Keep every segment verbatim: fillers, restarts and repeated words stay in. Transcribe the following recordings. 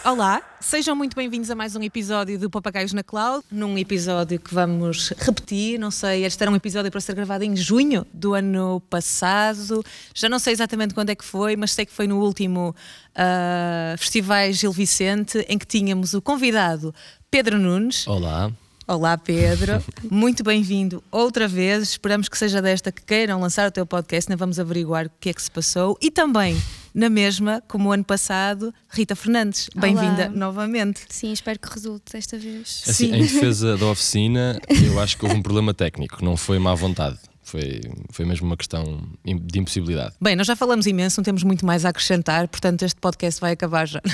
Olá, sejam muito bem-vindos a mais um episódio do Papagaios na Cloud, num episódio que vamos repetir, não sei, este era um episódio para ser gravado em junho do ano passado, já não sei exatamente quando é que foi, mas sei que foi no último uh, Festival Gil Vicente, em que tínhamos o convidado Pedro Nunes. Olá. Olá Pedro, muito bem-vindo outra vez, esperamos que seja desta que queiram lançar o teu podcast, ainda vamos averiguar o que é que se passou. E também, na mesma, como o ano passado, Rita Fernandes, bem-vinda novamente. Sim, espero que resulte desta vez. Assim, em defesa da oficina, eu acho que houve um problema técnico, não foi má vontade. Foi, foi mesmo uma questão de impossibilidade. Bem, nós já falamos imenso, não temos muito mais a acrescentar, portanto este podcast vai acabar já.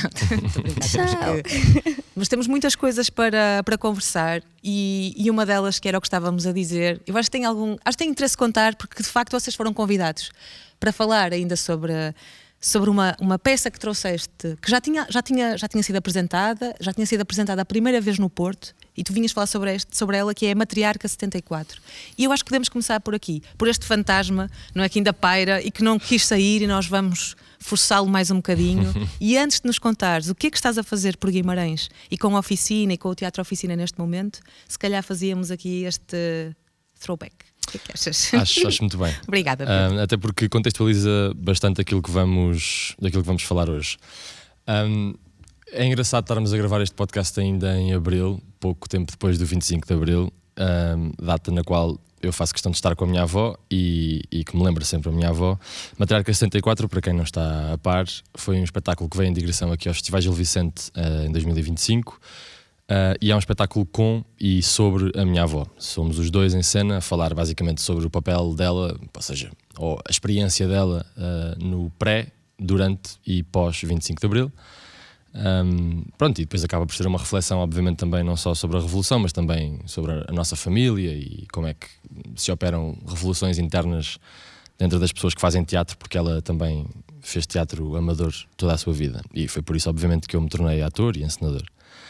Mas temos muitas coisas para, para conversar e, e uma delas que era o que estávamos a dizer, eu acho que tem algum, acho que tem interesse contar porque de facto vocês foram convidados para falar ainda sobre, sobre uma, uma peça que trouxeste, que já tinha, já, tinha, já tinha sido apresentada, já tinha sido apresentada a primeira vez no Porto. E tu vinhas falar sobre, este, sobre ela, que é a Matriarca setenta e quatro. E eu acho que podemos começar por aqui, por este fantasma, não é, que ainda paira e que não quis sair e nós vamos forçá-lo mais um bocadinho. E antes de nos contares o que é que estás a fazer por Guimarães e com a oficina e com o Teatro Oficina neste momento, se calhar fazíamos aqui este throwback. O que é que achas? Acho, acho muito bem. Obrigada, Pedro. Um, até porque contextualiza bastante aquilo que vamos, daquilo que vamos falar hoje. Um, é engraçado estarmos a gravar este podcast ainda em Abril, pouco tempo depois do vinte e cinco de Abril, um, data na qual eu faço questão de estar com a minha avó e, e que me lembra sempre a minha avó. Matriarca setenta e quatro, para quem não está a par, foi um espetáculo que veio em digressão aqui ao Festival Gil Vicente uh, em dois mil e vinte e cinco uh, e é um espetáculo com e sobre a minha avó. Somos os dois em cena a falar basicamente sobre o papel dela, ou seja, ou a experiência dela uh, no pré, durante e pós vinte e cinco de Abril. Um, pronto, e depois acaba por ser uma reflexão, obviamente, também não só sobre a Revolução, mas também sobre a nossa família e como é que se operam revoluções internas dentro das pessoas que fazem teatro, porque ela também fez teatro amador toda a sua vida e foi por isso, obviamente, que eu me tornei ator e encenador.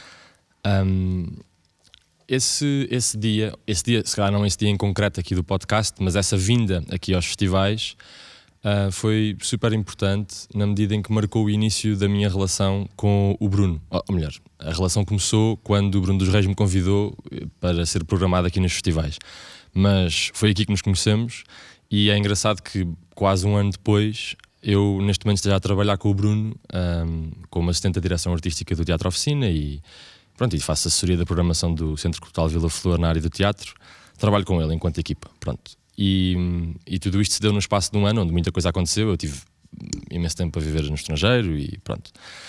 Um, esse, esse dia, esse dia, se calhar não esse dia em concreto aqui do podcast, mas essa vinda aqui aos festivais Uh, foi super importante na medida em que marcou o início da minha relação com o Bruno. Ou, ou melhor, a relação começou quando o Bruno dos Reis me convidou para ser programado aqui nos festivais. Mas foi aqui que nos conhecemos e é engraçado que quase um ano depois eu neste momento esteja a trabalhar com o Bruno um, como assistente da direção artística do Teatro Oficina e, pronto, e faço assessoria da programação do Centro Cultural Vila Flor na área do teatro. Trabalho com ele enquanto equipa, pronto. E, e tudo isto se deu num espaço de um ano onde muita coisa aconteceu. Eu tive imenso tempo a viver no estrangeiro e pronto.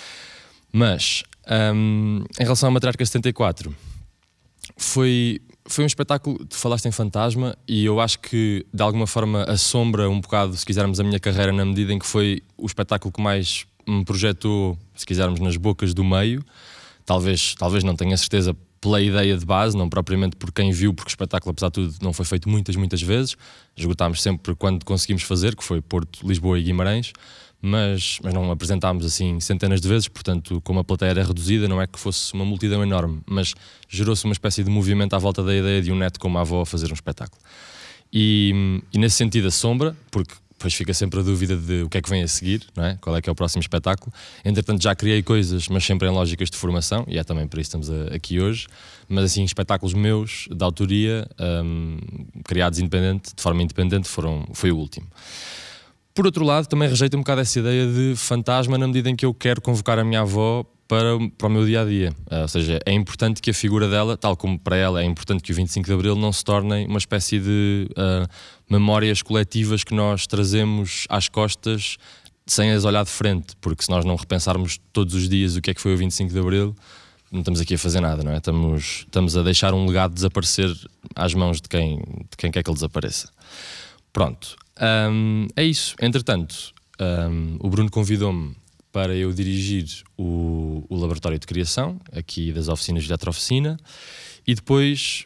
Mas um, em relação à Matriarca setenta e quatro, foi, foi um espetáculo. Tu falaste em fantasma e eu acho que de alguma forma assombra um bocado, se quisermos, a minha carreira, na medida em que foi o espetáculo que mais me projetou, se quisermos, nas bocas do meio. Talvez, talvez não tenha certeza pela ideia de base, não propriamente por quem viu, porque o espetáculo, apesar de tudo, não foi feito muitas, muitas vezes. Esgotámos sempre quando conseguimos fazer, que foi Porto, Lisboa e Guimarães, mas, mas não apresentámos assim centenas de vezes, portanto, como a plateia era reduzida, não é que fosse uma multidão enorme, mas gerou-se uma espécie de movimento à volta da ideia de um neto como a avó a fazer um espetáculo. E, e nesse sentido assombra, porque depois fica sempre a dúvida de o que é que vem a seguir, não é? Qual é que é o próximo espetáculo. Entretanto já criei coisas, mas sempre em lógicas de formação, e é também por isso que estamos a, aqui hoje, mas assim, espetáculos meus, de autoria, um, criados independente, de forma independente, foram, foi o último. Por outro lado, também rejeito um bocado essa ideia de fantasma na medida em que eu quero convocar a minha avó para, para o meu dia-a-dia. Uh, ou seja, é importante que a figura dela, tal como para ela é importante que o vinte e cinco de Abril não se tornem uma espécie de uh, memórias coletivas que nós trazemos às costas sem as olhar de frente, porque se nós não repensarmos todos os dias o que é que foi o vinte e cinco de Abril, não estamos aqui a fazer nada, não é? Estamos, estamos a deixar um legado desaparecer às mãos de quem, de quem quer que ele desapareça. Pronto, um, é isso. Entretanto, um, o Bruno convidou-me para eu dirigir o, o laboratório de criação aqui das oficinas de Teatro Oficina e depois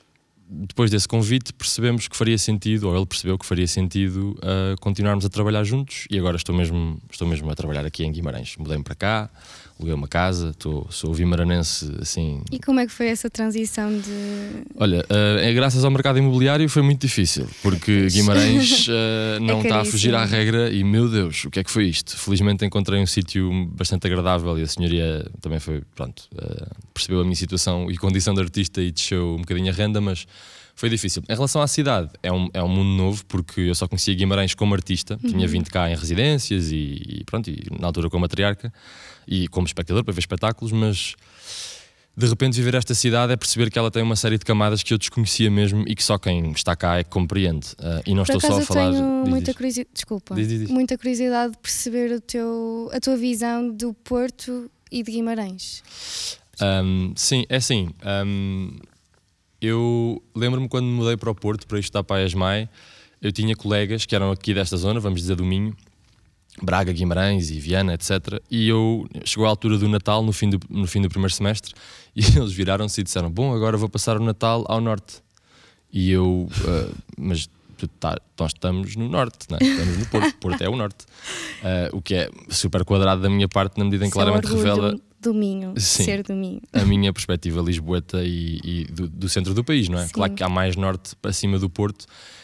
depois desse convite percebemos que faria sentido, ou ele percebeu que faria sentido uh, continuarmos a trabalhar juntos, e agora estou mesmo, estou mesmo a trabalhar aqui em Guimarães. Mudei-me para cá, aluguei uma casa, estou, sou vimaranense assim. E como é que foi essa transição de... Olha, uh, é graças ao mercado imobiliário foi muito difícil, porque Guimarães uh, não É está a fugir à caríssimo. regra e, meu Deus, o que é que foi isto? Felizmente encontrei um sítio bastante agradável e a senhoria também foi, pronto, uh, percebeu a minha situação e condição de artista e desceu um bocadinho a renda, mas foi difícil. Em relação à cidade, é um, é um mundo novo, porque eu só conhecia Guimarães como artista, Uhum. tinha vindo cá em residências e, e pronto, e na altura como matriarca e como espectador para ver espetáculos, mas de repente viver esta cidade é perceber que ela tem uma série de camadas que eu desconhecia mesmo e que só quem está cá é que compreende. Uh, e não Por estou só acaso a falar... eu tenho Diz, muita diz. curiosidade, desculpa, Diz, diz, diz. muita curiosidade de perceber o teu, a tua visão do Porto e de Guimarães. Um, sim, é assim. Um, eu lembro-me quando me mudei para o Porto para estudar para a ESMAI, eu tinha colegas que eram aqui desta zona, vamos dizer do Minho, Braga, Guimarães e Viana, etcétera. E eu chegou à altura do Natal, no fim do, no fim do primeiro semestre, e eles viraram-se e disseram: bom, agora vou passar o Natal ao Norte. E eu, uh, mas tá, nós estamos no Norte, não é? Estamos no Porto, Porto é o Norte. Uh, o que é super quadrado da minha parte, na medida em que Seu claramente orgulho revela do Minho, Sim. ser do Minho. a minha perspectiva lisboeta e, e do, do centro do país, não é? Sim. Claro que há mais norte para cima do Porto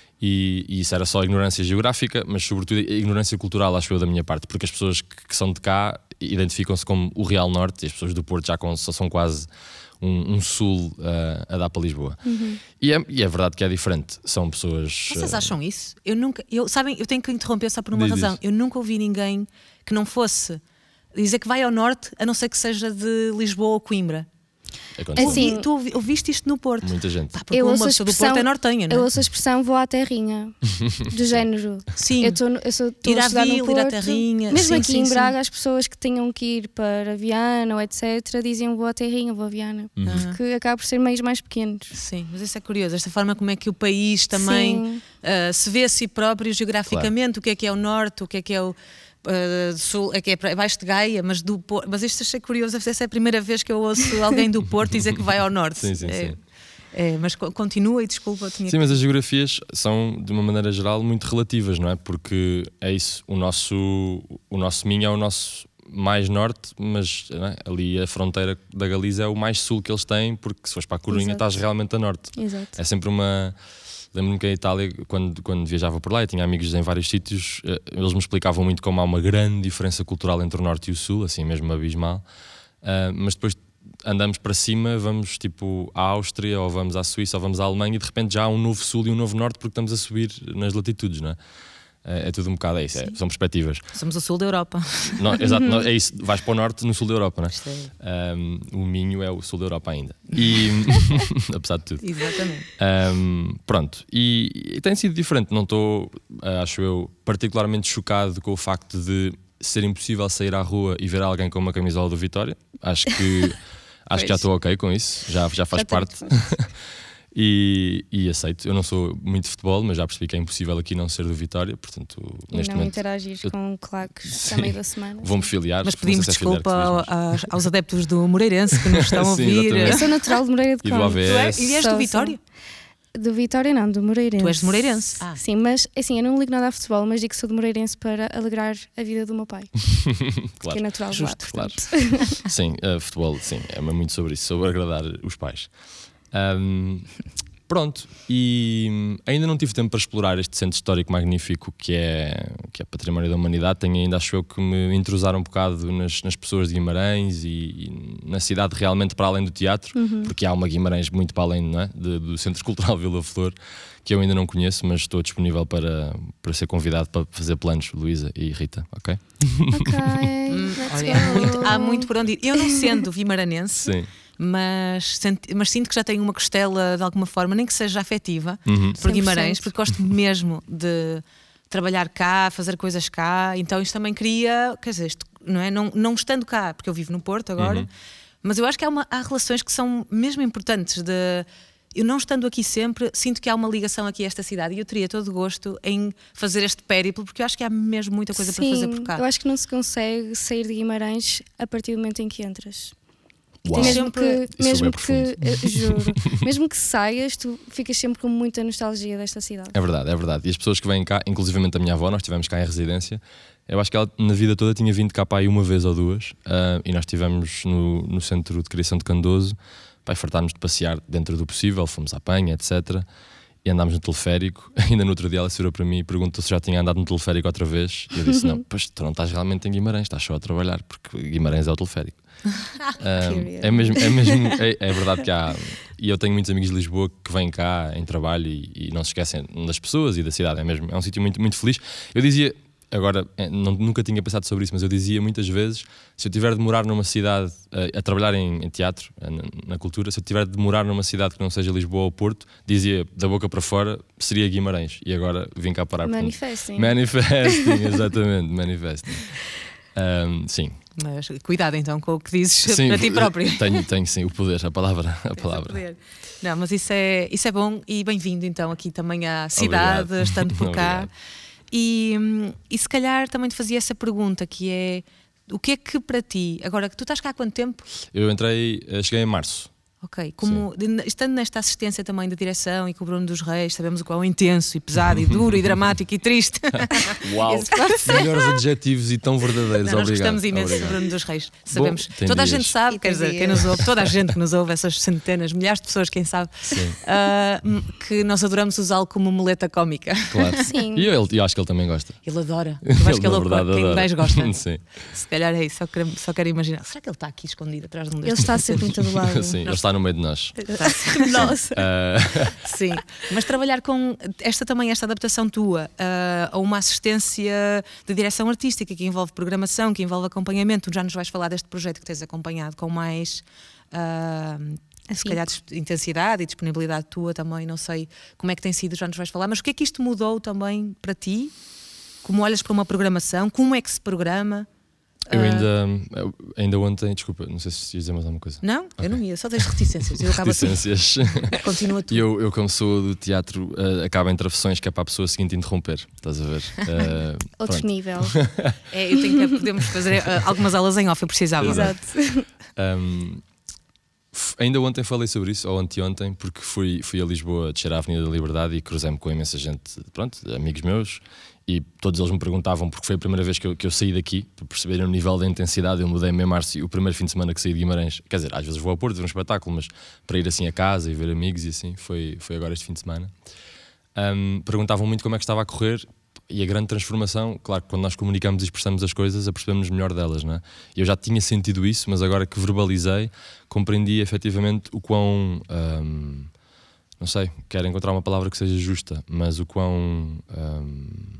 e, e isso era só ignorância geográfica, mas sobretudo a ignorância cultural, acho eu, da minha parte, porque as pessoas que, que são de cá identificam-se como o real norte e as pessoas do Porto já com, só são quase um, um sul uh, a dar para Lisboa. Uhum. E, é, e é verdade que é diferente, são pessoas... Vocês uh, acham isso? Eu nunca, eu, sabem, eu tenho que interromper só por uma Diz, razão. diz. Eu nunca ouvi ninguém que não fosse dizer que vai ao norte, a não ser que seja de Lisboa ou Coimbra. aconteceu. Assim, Ouvi- tu ouvi- ouviste isto no Porto? Muita gente. Pá, porque Eu uma ouço a pessoa do expressão- Porto é nortenha, não é? Eu ouço a expressão vou à terrinha, do género. Sim. Eu estou eu sou, estou Ir a à estudar no vila, ir à Porto. terrinha. Mesmo Sim, aqui sim, em sim. Braga, as pessoas que tinham que ir para Viana ou etcétera diziam vou à terrinha, vou a Viana. Uhum. Porque acaba por ser meios mais pequenos. Sim, mas isso é curioso, esta forma como é que o país também Sim. uh, se vê a si próprio geograficamente, o que é que é o norte, o que é que é o uh, sul, é que é para- abaixo de Gaia, mas do Porto. Mas isto achei curioso, essa é a primeira vez que eu ouço alguém do Porto dizer que vai ao norte. Sim, sim, é, sim. é, mas co- continua e desculpa, eu tinha Sim, mas as geografias são, de uma maneira geral, muito relativas, não é? Porque é isso, o nosso, o nosso Minho é o nosso mais norte, mas não é? Ali a fronteira da Galiza é o mais sul que eles têm, porque se fores para a Corunha Exato. estás realmente a norte. Exato. É sempre uma... Lembro-me que em Itália, quando, quando viajava por lá e tinha amigos em vários sítios, eh, eles me explicavam muito como há uma grande diferença cultural entre o norte e o sul, assim mesmo abismal. Ah, mas depois andamos para cima, vamos tipo à Áustria, ou vamos à Suíça, ou vamos à Alemanha, e de repente já há um novo sul e um novo norte porque estamos a subir nas latitudes, não é? É, é tudo um bocado é isso, é, são perspectivas. Somos o sul da Europa. Não, exato, não, é isso, vais para o norte no sul da Europa, não Isto é- é? Um, o Minho é o sul da Europa ainda. E apesar de tudo. Exatamente. Um, pronto, e, e tem sido diferente. Não estou, uh, acho eu, particularmente chocado com o facto de ser impossível sair à rua e ver alguém com uma camisola do Vitória. Acho que, acho que já Pois. estou ok com isso, já, já faz Já tem- parte. e, e aceito. Eu não sou muito de futebol, mas já percebi que é impossível aqui não ser do Vitória. Portanto, E neste não momento interagir eu- com claques Sim. a meio da semana. vou-me filiar. Mas não sei pedimos se é filiar desculpa que se diz, ao- mas- aos, aos adeptos do Moreirense que nos estão a Sim, ouvir. exatamente. Eu sou natural de Moreira de E do Cónigo. Tu és, A V S. e és Sou, do sou. Vitória? Do Vitória não, do Moreirense. Tu és de Moreirense? Ah. Sim, mas assim, eu não ligo nada a futebol, mas digo que sou de Moreirense para alegrar a vida do meu pai, que Claro. é natural de lá, Justo, Claro. portanto. Sim, uh, futebol, sim, é muito sobre isso, sobre agradar os pais. Um, pronto, e hum, ainda não tive tempo para explorar este centro histórico magnífico que é, que é património da humanidade. Tenho ainda, acho eu, que me entrosar um bocado nas, nas pessoas de Guimarães e, e na cidade realmente para além do teatro, porque há uma Guimarães muito para além, não é? De- do Centro Cultural Vila Flor, que eu ainda não conheço, mas estou disponível para, para ser convidado para fazer planos, Luísa e Rita, ok? Ok, Hum, let's olha, há, go. muito, há muito por onde ir. Eu não sendo vimaranense, Sim. mas, senti- mas sinto que já tenho uma costela de alguma forma, nem que seja afetiva, Uhum. por cem por Guimarães, cento. porque gosto mesmo de trabalhar cá, fazer coisas cá. Então isto também cria, quer dizer, isto, não é? Não, não estando cá, porque eu vivo no Porto agora, Uhum. mas eu acho que há, uma- há relações que são mesmo importantes. De, eu não estando aqui sempre, sinto que há uma ligação aqui a esta cidade e eu teria todo o gosto em fazer este périplo, porque eu acho que há mesmo muita coisa para fazer por cá. Eu acho que não se consegue sair de Guimarães a partir do momento em que entras. Uau. Mesmo que, Isso mesmo é que profundo. eh, juro, mesmo que saias, tu ficas sempre com muita nostalgia desta cidade. É verdade, é verdade. E as pessoas que vêm cá, inclusivamente a minha avó, nós estivemos cá em residência, eu acho que ela na vida toda tinha vindo cá para aí uma vez ou duas, uh, e nós estivemos no, no Centro de Criação de Candoso, para fartarmos de passear dentro do possível, fomos à Penha, etcétera. E andámos no teleférico. Ainda no outro dia ela se virou para mim e perguntou se já tinha andado no teleférico outra vez. E eu disse: não, pois tu não estás realmente em Guimarães, estás só a trabalhar, porque Guimarães é o teleférico. um, é mesmo, é, mesmo é, é verdade que há. E eu tenho muitos amigos de Lisboa que vêm cá em trabalho e, e não se esquecem das pessoas e da cidade. É mesmo, é um sítio muito, muito feliz. Eu dizia. Agora, não, nunca tinha pensado sobre isso, mas eu dizia muitas vezes, se eu tiver de morar numa cidade, a, a trabalhar em, em teatro, na, na cultura, se eu tiver de morar numa cidade que não seja Lisboa ou Porto, dizia da boca para fora, seria Guimarães. E agora vim cá parar. Manifesting. Manifesting, exatamente, manifesting. Um, sim. Mas cuidado então com o que dizes Sim, para ti próprio. Tenho, tenho sim, o poder, a palavra. A palavra. Não, mas isso é, isso é bom e bem-vindo então aqui também à cidade, Obrigado. estando por cá. E, e se calhar também te fazia essa pergunta, que é o que é que para ti, agora que tu estás cá há quanto tempo? Eu entrei, cheguei em março. Ok, como, estando nesta assistência também da direção e com o Bruno dos Reis, sabemos o qual é intenso e pesado e duro e dramático e triste. Uau, melhores adjetivos e tão verdadeiros. Não, nós obrigado. gostamos imenso Obrigado. do Bruno dos Reis. Sabemos, Bom, toda a dias. gente sabe, quer dizer, quem nos ouve, toda a gente que nos ouve, essas centenas, milhares de pessoas, quem sabe, uh, que nós adoramos usá-lo como muleta cómica. Claro. Sim. E eu, eu acho que ele também gosta. Ele adora. Eu acho que ele é quem mais gosta. Sim. Se calhar é isso, só quero, só quero imaginar. Será que ele está aqui escondido atrás de um Ele destes? está sempre muito do lado. Sim, ele está no meio de nós. Nossa. Uh... Sim, mas trabalhar com esta também, esta adaptação tua uh, a uma assistência de direção artística que envolve programação, que envolve acompanhamento, tu já nos vais falar deste projeto que tens acompanhado com mais uh, se calhar intensidade e disponibilidade tua também, não sei como é que tem sido, já nos vais falar, mas o que é que isto mudou também para ti? Como olhas para uma programação? Como é que se programa? Eu ainda, ainda ontem, desculpa, não sei se ia dizer mais alguma coisa. Não, okay. eu não ia, só deixo reticências. Eu acabo reticências. Assim. Continua tu. E eu, eu, como sou do teatro, uh, acabo em travessões que é para a pessoa seguinte interromper. Estás a ver? Uh, Outro pronto. nível. É, eu tenho que, podemos fazer uh, algumas aulas em off, eu precisava. Exato. Um, ainda ontem falei sobre isso, ou anteontem, porque fui, fui a Lisboa descer à Avenida da Liberdade e cruzei-me com imensa gente, pronto, amigos meus. E todos eles me perguntavam, porque foi a primeira vez que eu, que eu saí daqui, para perceberem o nível da intensidade. Eu mudei-me em março e o primeiro fim de semana que saí de Guimarães, quer dizer, às vezes vou ao Porto ver um espetáculo, mas para ir assim a casa e ver amigos e assim, foi, foi agora este fim de semana. Um, perguntavam muito como é que estava a correr e a grande transformação, claro que quando nós comunicamos e expressamos as coisas, apercebemos melhor delas, não é? Eu já tinha sentido isso, mas agora que verbalizei, compreendi efetivamente o quão... Um, não sei, quero encontrar uma palavra que seja justa, mas o quão... Um,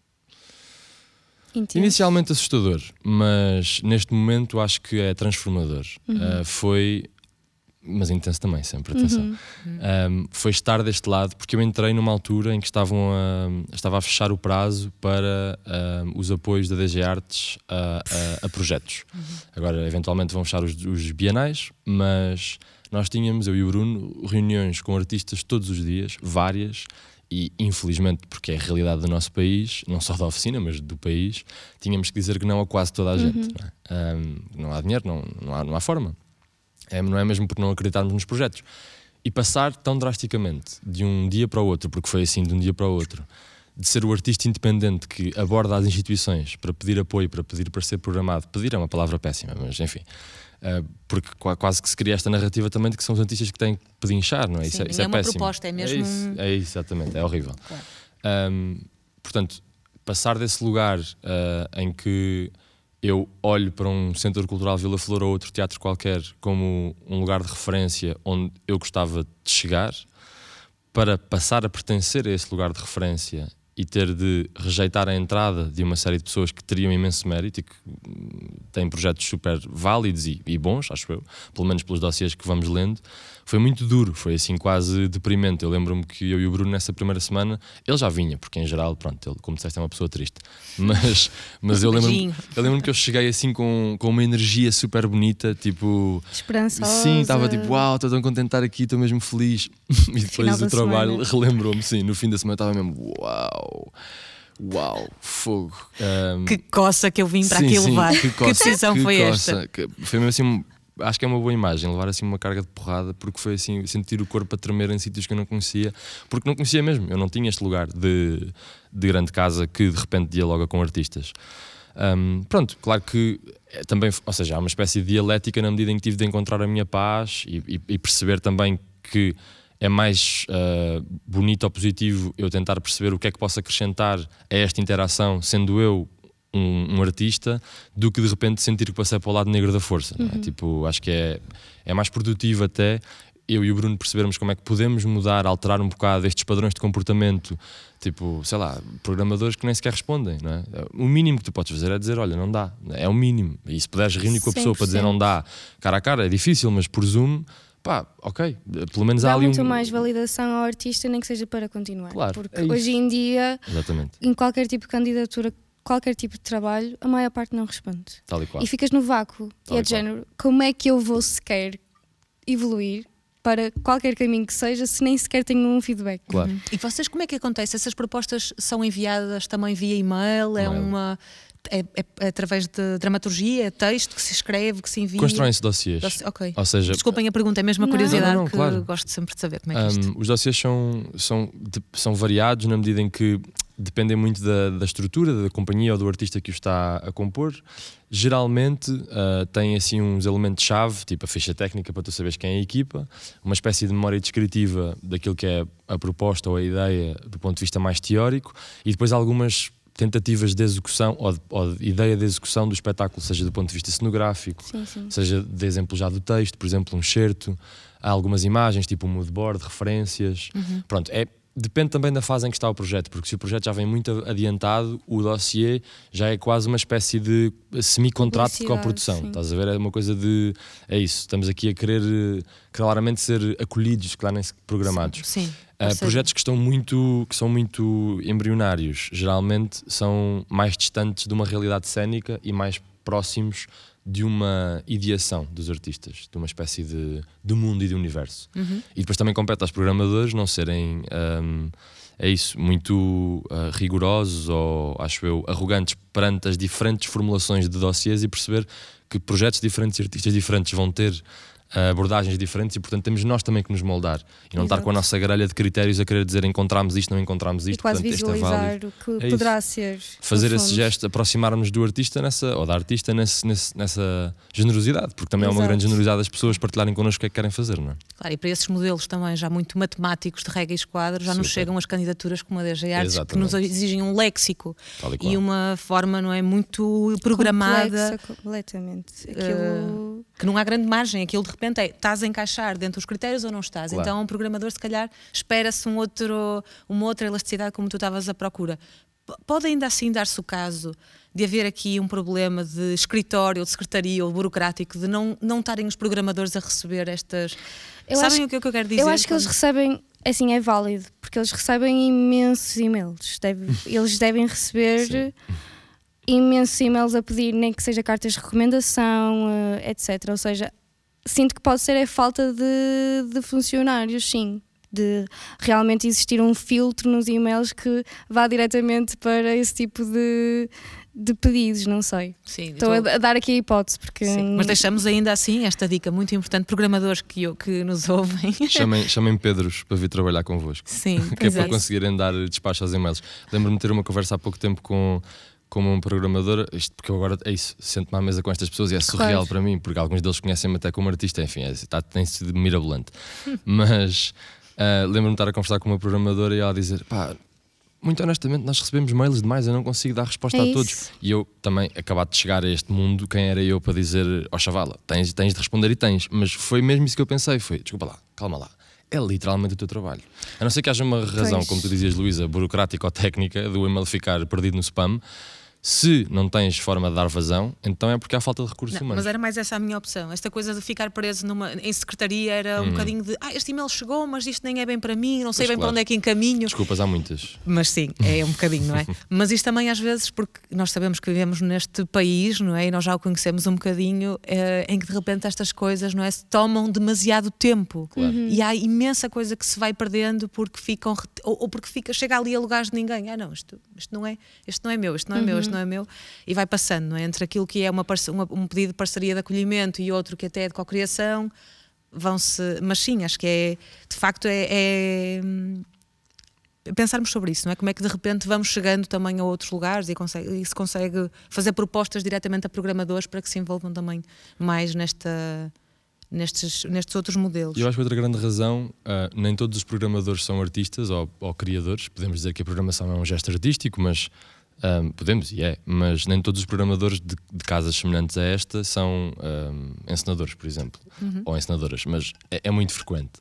Intenso. Inicialmente assustador, mas neste momento acho que é transformador. Uhum. Uh, foi, mas intenso também, sempre, atenção. Uhum. Um, foi estar deste lado, porque eu entrei numa altura em que estavam a, estava a fechar o prazo para um, os apoios da D G Artes a, a, a projetos. Uhum. Agora, eventualmente, vão fechar os, os bienais, mas nós tínhamos, eu e o Bruno, reuniões com artistas todos os dias, várias. E, infelizmente, porque é a realidade do nosso país, não só da oficina, mas do país, tínhamos que dizer que não a quase toda a gente. Uhum. Não, é? um, não há dinheiro, não, não, há, não há forma. É, não é mesmo por não acreditarmos nos projetos. E passar tão drasticamente, de um dia para o outro, porque foi assim de um dia para o outro, de ser o artista independente que aborda as instituições para pedir apoio, para pedir para ser programado. Pedir é uma palavra péssima, mas enfim... Uh, porque quase que se cria esta narrativa também de que são os artistas que têm que pedinchar, não é? Sim, isso é, isso é é uma péssimo. proposta, é mesmo... É isso, é isso exatamente, é horrível. Claro. Um, portanto, passar desse lugar uh, em que eu olho para um Centro Cultural Vila Flor ou outro teatro qualquer como um lugar de referência onde eu gostava de chegar, para passar a pertencer a esse lugar de referência e ter de rejeitar a entrada de uma série de pessoas que teriam imenso mérito e que têm projetos super válidos e, e bons, acho eu, pelo menos pelos dossiês que vamos lendo, foi muito duro, foi assim quase deprimente. Eu lembro-me que eu e o Bruno nessa primeira semana, ele já vinha, porque em geral, pronto, ele, como disseste, é uma pessoa triste, mas, mas eu lembro-me eu lembro que eu cheguei assim com, com uma energia super bonita, tipo... Esperançosa. Sim, estava tipo, uau, estou tão contente de estar aqui, estou mesmo feliz. E depois do trabalho relembrou-me, sim, no fim da semana estava mesmo, uau... Uau, fogo. Um, que coça que eu vim para sim, aqui sim, levar. Que, coça, que decisão que foi coça, esta? Que foi mesmo assim acho que é uma boa imagem, levar assim uma carga de porrada, porque foi assim, sentir o corpo a tremer em sítios que eu não conhecia, porque não conhecia mesmo, eu não tinha este lugar de, de grande casa que de repente dialoga com artistas. Um, pronto, claro que também, ou seja, há uma espécie de dialética na medida em que tive de encontrar a minha paz e, e, e perceber também que é mais uh, bonito ou positivo eu tentar perceber o que é que posso acrescentar a esta interação, sendo eu um, um artista, do que de repente sentir que passei para o lado negro da força. Não é? Uhum. Tipo, acho que é, é mais produtivo até eu e o Bruno percebermos como é que podemos mudar, alterar um bocado estes padrões de comportamento, tipo, sei lá, programadores que nem sequer respondem, não é? O mínimo que tu podes fazer é dizer, olha, não dá, é o mínimo. E se puderes reunir com a pessoa para dizer não dá, cara a cara, é difícil, mas por Zoom, pá, ok, pelo menos dá há ali muito um... mais validação ao artista, nem que seja para continuar. Claro, porque é hoje em dia, exatamente, em qualquer tipo de candidatura, qualquer tipo de trabalho, a maior parte não responde. Tal e qual. E ficas no vácuo. Tal e é e de qual. género, como é que eu vou sequer evoluir para qualquer caminho que seja, se nem sequer tenho um feedback? Claro. Uhum. E vocês, como é que acontece? Essas propostas são enviadas também via e-mail? É Mail. uma... É, é, é através de dramaturgia, é texto que se escreve, que se envia? Constroem-se dossiês. Doci... Ok. Ou seja, desculpem a pergunta, é mesmo a Não. curiosidade Não, não, não, que claro. gosto sempre de saber como é que é isto. Um, os dossiês são, são, de, são variados na medida em que dependem muito da, da estrutura da companhia ou do artista que o está a compor. Geralmente uh, tem assim uns elementos-chave, tipo a ficha técnica para tu saberes quem é a equipa, uma espécie de memória descritiva daquilo que é a proposta ou a ideia do ponto de vista mais teórico, e depois algumas tentativas de execução ou de, ou de ideia de execução do espetáculo, seja do ponto de vista cenográfico, Sim, sim. seja de exemplo já do texto, por exemplo um excerto, há algumas imagens tipo um mood board, referências. Uhum. Pronto, é, depende também da fase em que está o projeto, porque se o projeto já vem muito adiantado, o dossiê já é quase uma espécie de semi-contrato de coprodução. Sim. Estás a ver? É uma coisa de, é isso, estamos aqui a querer claramente ser acolhidos, claramente programados. Sim, sim. Uh, projetos que, estão muito, que são muito embrionários, geralmente são mais distantes de uma realidade cénica e mais próximos de uma ideação dos artistas, de uma espécie de, de mundo e de universo. Uhum. E depois também compete aos programadores não serem, um, é isso, muito uh, rigorosos ou, acho eu, arrogantes perante as diferentes formulações de dossiês e perceber que projetos diferentes e artistas diferentes vão ter abordagens diferentes e, portanto, temos nós também que nos moldar e não Exato. estar com a nossa grelha de critérios a querer dizer encontramos isto, não encontramos isto, E quase portanto, este é visualizar válido. o que É poderá isso. ser. Fazer no esse fundo. gesto, aproximarmos do artista nessa, ou da artista nesse, nesse, nessa generosidade, porque também é uma Exato. grande generosidade das pessoas partilharem connosco o que é que querem fazer, não é? Claro, e para esses modelos também já muito matemáticos de regra e esquadro, já nos Super. chegam as candidaturas como a D G Artes, que Exatamente. nos exigem um léxico Tal e qual. e uma forma, não é, muito programada, Complexa, completamente. eh, Aquilo... que não há grande margem. Aquilo de repente é, estás a encaixar dentro dos critérios ou não estás? Claro. Então um programador se calhar espera-se um outro, uma outra elasticidade como tu estavas à procura. P- Pode ainda assim dar-se o caso de haver aqui um problema de escritório, ou de secretaria ou burocrático, de não, não estarem os programadores a receber estas... Eu Sabem acho- o que é que eu quero dizer? Eu acho que eles Quando- recebem, assim, é válido, porque eles recebem imensos e-mails. Deve- eles devem receber Sim. imensos e-mails a pedir, nem que seja cartas de recomendação, eh, etcétera. Ou seja, sinto que pode ser a falta de, de funcionários, sim. De realmente existir um filtro nos e-mails que vá diretamente para esse tipo de, de pedidos, não sei. Sim, Estou a, estou- a dar aqui a hipótese, porque... Sim, mas deixamos ainda assim esta dica muito importante, programadores que, o- que nos ouvem. Chamem, chamem Pedros para vir trabalhar convosco, Sim, que é exato. para conseguirem dar despacho aos e-mails. Lembro-me de ter uma conversa há pouco tempo com, com um programador, isto porque eu agora, é isso, sento-me à mesa com estas pessoas e é surreal Claro. para mim, porque alguns deles conhecem-me até como artista, enfim, é, está, tem sido mirabolante. Mas uh, lembro-me de estar a conversar com uma programadora e ela dizer, pá, muito honestamente, nós recebemos mails demais, eu não consigo dar resposta É a todos. isso. E eu também, acabado de chegar a este mundo, quem era eu para dizer, ó chavala, tens, tens de responder e tens. Mas foi mesmo isso que eu pensei, foi, desculpa lá, calma lá. É literalmente o teu trabalho. A não ser que haja uma razão, Pois. como tu dizias, Luísa, burocrática ou técnica, do e-mail ficar perdido no spam. Se não tens forma de dar vazão, então é porque há falta de recursos Não, humanos. mas era mais essa a minha opção. Esta coisa de ficar preso numa, em secretaria era um Uhum. bocadinho de ah, este e-mail chegou, mas isto nem é bem para mim, não sei Pois bem claro. para onde é que encaminho. Desculpas, há muitas. Mas sim, é um bocadinho, não é? Mas isto também às vezes, porque nós sabemos que vivemos neste país, não é? E nós já o conhecemos um bocadinho, eh, em que de repente estas coisas, não é? Se tomam demasiado tempo. Claro. E há imensa coisa que se vai perdendo porque ficam, ret- ou, ou porque fica, chega ali a lugares de ninguém. Ah não, isto, isto não é, isto não é meu, isto não é meu, isto não é meu, e vai passando, não é? Entre aquilo que é uma, uma, um pedido de parceria de acolhimento e outro que até é de cocriação, vão-se. Mas sim, acho que é. De facto, é. é pensarmos sobre isso, não é? Como é que de repente vamos chegando também a outros lugares e, consegue, e se consegue fazer propostas diretamente a programadores para que se envolvam também mais nesta, nestes, nestes outros modelos. Eu acho que outra grande razão, uh, nem todos os programadores são artistas ou, ou criadores. Podemos dizer que a programação é um gesto artístico, mas um, podemos, e é, mas nem todos os programadores de, de casas semelhantes a esta são um, encenadores, por exemplo, uhum. ou encenadoras, mas é, é muito frequente.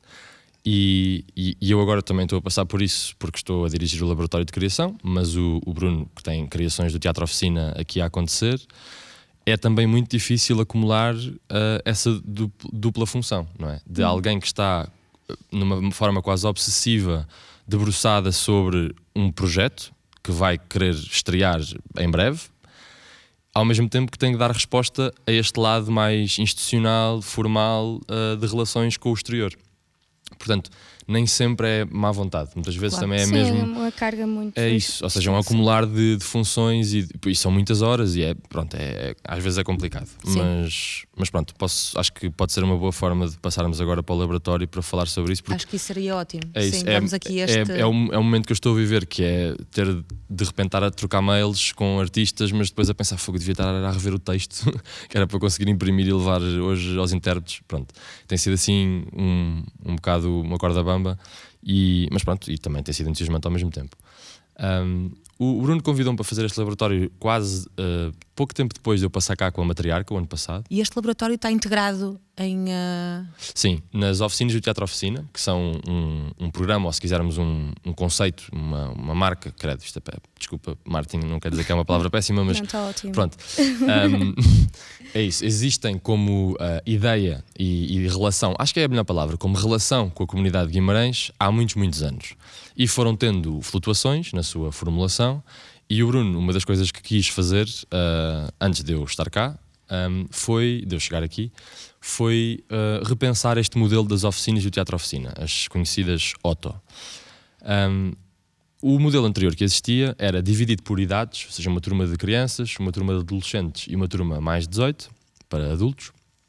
E, e, e eu agora também estou a passar por isso porque estou a dirigir o laboratório de criação, mas o, o Bruno, que tem criações do Teatro Oficina aqui a acontecer, é também muito difícil acumular uh, essa dupla, dupla função, não é? De hum. alguém que está numa forma quase obsessiva, debruçada sobre um projeto que vai querer estrear em breve, ao mesmo tempo que tem que dar resposta a este lado mais institucional, formal, uh, de relações com o exterior. Portanto, nem sempre é má vontade. Muitas vezes claro. também é Sim, mesmo... é uma carga muito... É isso, ou seja, é um acumular de, de funções e, e são muitas horas e é, pronto, é, é, às vezes é complicado. Mas, mas pronto, posso, acho que pode ser uma boa forma de passarmos agora para o laboratório para falar sobre isso. Acho que isso seria ótimo. É isso, Sim, é, vamos aqui este... é, é, um, é um momento que eu estou a viver, que é ter de repente estar a trocar mails com artistas, mas depois a pensar, fogo, devia estar a rever o texto, que era para conseguir imprimir e levar hoje aos intérpretes. Pronto, tem sido assim um, um bocado uma corda bamba. E, mas pronto, e também tem sido entusiasmante ao mesmo tempo. Um, o Bruno convidou-me para fazer este laboratório quase uh, pouco tempo depois de eu passar cá com a Matriarca, o ano passado. E este laboratório está integrado em... Uh... Sim, nas oficinas do Teatro Oficina, que são um, um programa, ou se quisermos um, um conceito, uma, uma marca, credo, isto é, desculpa, Martin, não quer dizer que é uma palavra péssima, mas não, está ótimo. Pronto. Um, é isso, existem como uh, ideia e, e relação, acho que é a melhor palavra, como relação com a comunidade de Guimarães há muitos, muitos anos. E foram tendo flutuações na sua formulação, e o Bruno, uma das coisas que quis fazer uh, antes de eu estar cá, um, foi, de eu chegar aqui, foi uh, repensar este modelo das oficinas do Teatro Oficina, as conhecidas Otto. Um, o modelo anterior que existia era dividido por idades, ou seja, uma turma de crianças, uma turma de adolescentes e uma turma mais dezoito, para adultos,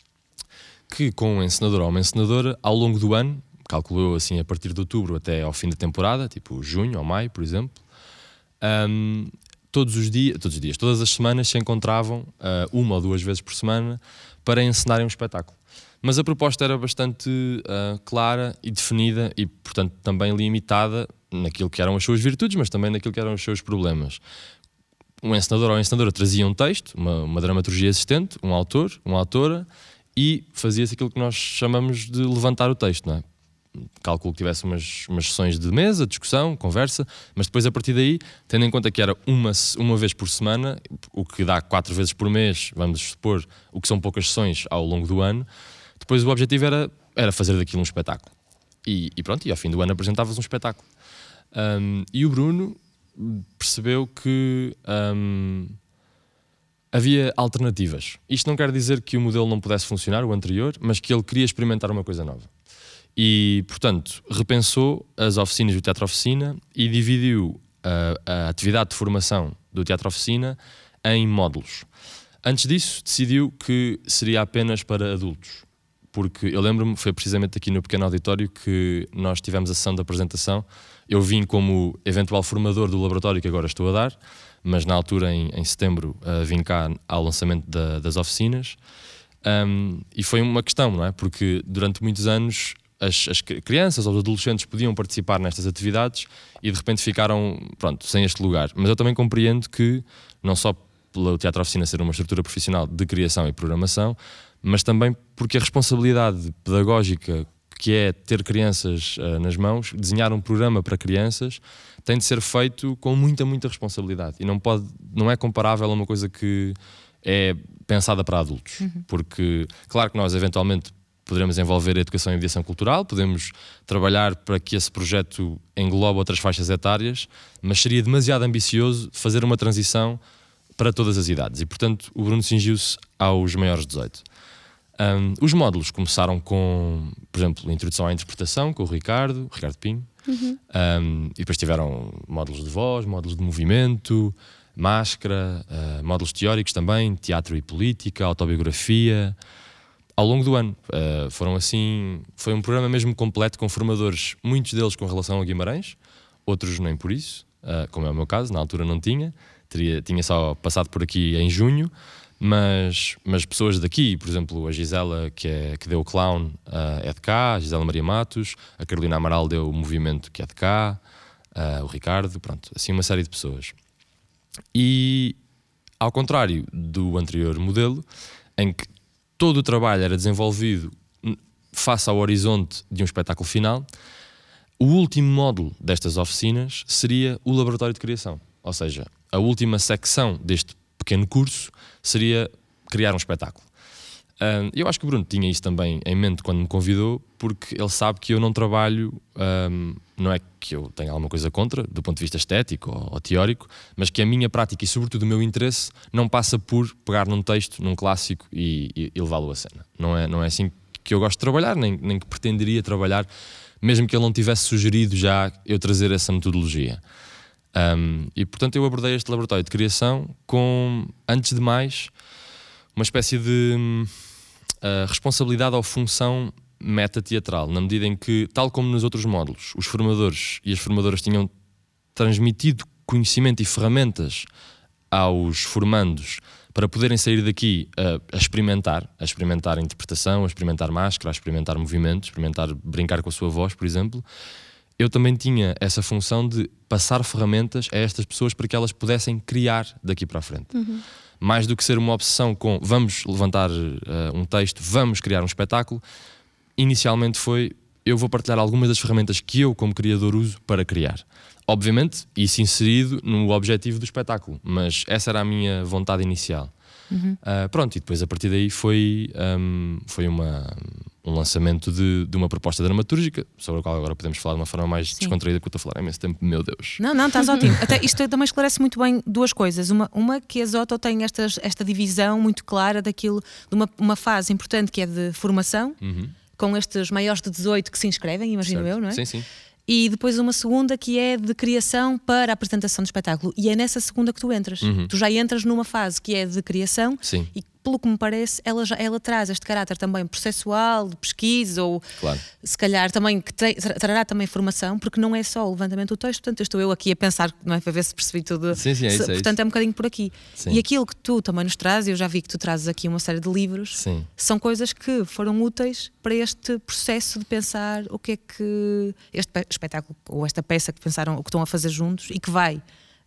que com um encenador ou uma encenadora, ao longo do ano, calculou assim a partir de outubro até ao fim da temporada, tipo junho ou maio, por exemplo, um, todos os dias, todos os dias, todas as semanas se encontravam uh, uma ou duas vezes por semana para encenarem um espetáculo. Mas a proposta era bastante uh, clara e definida e, portanto, também limitada naquilo que eram as suas virtudes, mas também naquilo que eram os seus problemas. Um encenador ou uma encenadora trazia um texto, uma, uma dramaturgia existente, um autor, uma autora, e fazia-se aquilo que nós chamamos de levantar o texto, não é? Calculo que tivesse umas, umas sessões de mesa, discussão, conversa, mas depois a partir daí, tendo em conta que era uma, uma vez por semana, o que dá quatro vezes por mês, vamos supor, o que são poucas sessões ao longo do ano, depois o objetivo era, era fazer daquilo um espetáculo. E, e pronto, e ao fim do ano apresentava-se um espetáculo. Um, e o Bruno percebeu que um, havia alternativas. Isto não quer dizer que o modelo não pudesse funcionar, o anterior, mas que ele queria experimentar uma coisa nova. E, portanto, repensou as oficinas do Teatro Oficina e dividiu a, a atividade de formação do Teatro Oficina em módulos. Antes disso, decidiu que seria apenas para adultos, porque eu lembro-me, foi precisamente aqui no pequeno auditório que nós tivemos a sessão de apresentação. Eu vim como eventual formador do laboratório que agora estou a dar, mas na altura, em, em setembro, uh, vim cá ao lançamento da, das oficinas. Um, e foi uma questão, não é? Porque durante muitos anos As, as crianças ou os adolescentes podiam participar nestas atividades e de repente ficaram, pronto, sem este lugar. Mas eu também compreendo que, não só pelo Teatro Oficina ser uma estrutura profissional de criação e programação, mas também porque a responsabilidade pedagógica que é ter crianças uh, nas mãos, desenhar um programa para crianças, tem de ser feito com muita, muita responsabilidade. E não, pode, não é comparável a uma coisa que é pensada para adultos. Uhum. Porque, claro que nós eventualmente poderemos envolver a educação e a mediação cultural, podemos trabalhar para que esse projeto englobe outras faixas etárias, mas seria demasiado ambicioso fazer uma transição para todas as idades. E, portanto, o Bruno cingiu-se aos maiores de dezoito. Um, os módulos começaram com, por exemplo, a introdução à interpretação, com o Ricardo, Ricardo Pinho, uhum. um, e depois tiveram módulos de voz, módulos de movimento, máscara, uh, módulos teóricos também, teatro e política, autobiografia, ao longo do ano. Uh, foram assim, foi um programa mesmo completo com formadores, muitos deles com relação a Guimarães, outros nem por isso, uh, como é o meu caso, na altura não tinha, teria, tinha só passado por aqui em junho, mas, mas pessoas daqui, por exemplo, a Gisela, que, é, que deu o Clown, uh, é de cá, a Gisela Maria Matos, a Carolina Amaral deu o Movimento, que é de cá, uh, o Ricardo, pronto, assim uma série de pessoas. E, ao contrário do anterior modelo, em que todo o trabalho era desenvolvido face ao horizonte de um espetáculo final, o último módulo destas oficinas seria o laboratório de criação. Ou seja, a última secção deste pequeno curso seria criar um espetáculo. Uh, eu acho que o Bruno tinha isso também em mente quando me convidou, porque ele sabe que eu não trabalho, um, não é que eu tenha alguma coisa contra, do ponto de vista estético ou, ou teórico, mas que a minha prática e sobretudo o meu interesse não passa por pegar num texto, num clássico e, e, e levá-lo à cena. Não é, não é assim que eu gosto de trabalhar, nem, nem que pretenderia trabalhar, mesmo que ele não tivesse sugerido já eu trazer essa metodologia. Um, e portanto eu abordei este laboratório de criação com, antes de mais, uma espécie de uh, responsabilidade ou função meta-teatral, na medida em que, tal como nos outros módulos, os formadores e as formadoras tinham transmitido conhecimento e ferramentas aos formandos para poderem sair daqui a, a experimentar, a experimentar a interpretação, a experimentar máscara, a experimentar movimento, a experimentar brincar com a sua voz, por exemplo, eu também tinha essa função de passar ferramentas a estas pessoas para que elas pudessem criar daqui para a frente. Uhum. Mais do que ser uma obsessão com vamos levantar uh, um texto, vamos criar um espetáculo, inicialmente foi eu vou partilhar algumas das ferramentas que eu como criador uso para criar. Obviamente, isso inserido no objetivo do espetáculo, mas essa era a minha vontade inicial. Uhum. Uh, pronto, e depois a partir daí foi, um, foi uma, um lançamento de, de uma proposta dramatúrgica, sobre a qual agora podemos falar de uma forma mais Sim. descontraída, porque eu estou a falar há imenso tempo, meu Deus. Não, não, estás ótimo. Até isto também esclarece muito bem duas coisas. Uma, uma que a Zoto tem estas, esta divisão muito clara daquilo, de uma, uma fase importante que é de formação, uhum. com estes maiores de dezoito que se inscrevem, imagino certo. eu, não é? Sim, sim. E depois uma segunda que é de criação para a apresentação do espetáculo. E é nessa segunda que tu entras. Uhum. Tu já entras numa fase que é de criação. Sim. E pelo que me parece, ela, já, ela traz este caráter também processual, de pesquisa, ou claro. se calhar também que tra trará também formação, porque não é só o levantamento do texto. Portanto, eu estou eu aqui a pensar, não é, para ver se percebi tudo. Sim, sim, é isso, se, é portanto, isso. é um bocadinho por aqui. Sim. E aquilo que tu também nos trazes, eu já vi que tu trazes aqui uma série de livros, sim. são coisas que foram úteis para este processo de pensar o que é que este espetáculo ou esta peça que pensaram, o que estão a fazer juntos e que vai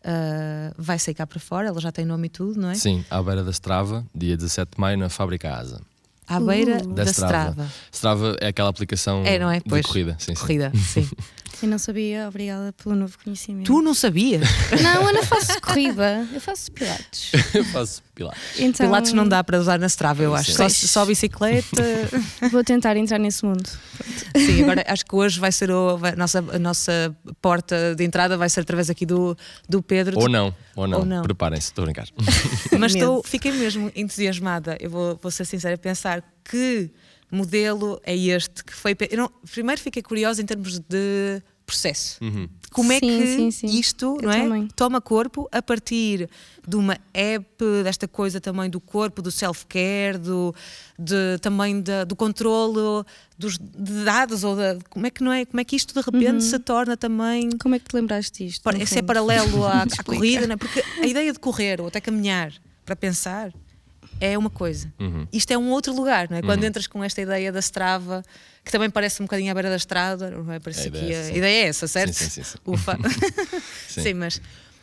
Uh, vai sair cá para fora, ela já tem nome e tudo, não é? Sim, à beira da Strava, dia dezassete de maio, na Fábrica Asa. À beira Uh. da, da Strava. Strava. Strava é aquela aplicação é, não é? de Pois, corrida. Sim, corrida, sim. sim. Eu não sabia, obrigada pelo novo conhecimento. Tu não sabias? Não, eu não faço corrida, eu faço pilates. Eu faço pilates. Então, Pilates não dá para usar na Strava, eu acho. Só, Sim. só bicicleta. Vou tentar entrar nesse mundo. Sim, agora acho que hoje vai ser o, vai, a, nossa, a nossa porta de entrada vai ser através aqui do, do Pedro. Ou não, ou não. Ou não. Preparem-se, estou a brincar. Mas Medo. estou, fiquei mesmo entusiasmada. Eu vou, vou ser sincera a pensar que modelo é este que foi. Eu não, primeiro fiquei curiosa em termos de processo. Uhum. Como é Sim, que sim, sim. isto, Eu não é, também. toma corpo a partir de uma app, desta coisa também do corpo, do self-care, do, de, também da, do controlo dos, de dados, ou da, como, é que não é, como é que isto de repente Uhum. se torna também. Como é que te lembraste disto? Para, no esse é fundo? paralelo à, à Explica. corrida, não é? Porque a ideia de correr ou até caminhar para pensar é uma coisa. Uhum. Isto é um outro lugar, não é? Quando Uhum. entras com esta ideia da Strava, que também parece um bocadinho à beira da estrada, não é? Parece A ideia que é a essa, sim. ideia é essa, certo? Sim, sim, sim, sim. Ufa. Sim. Sim, mas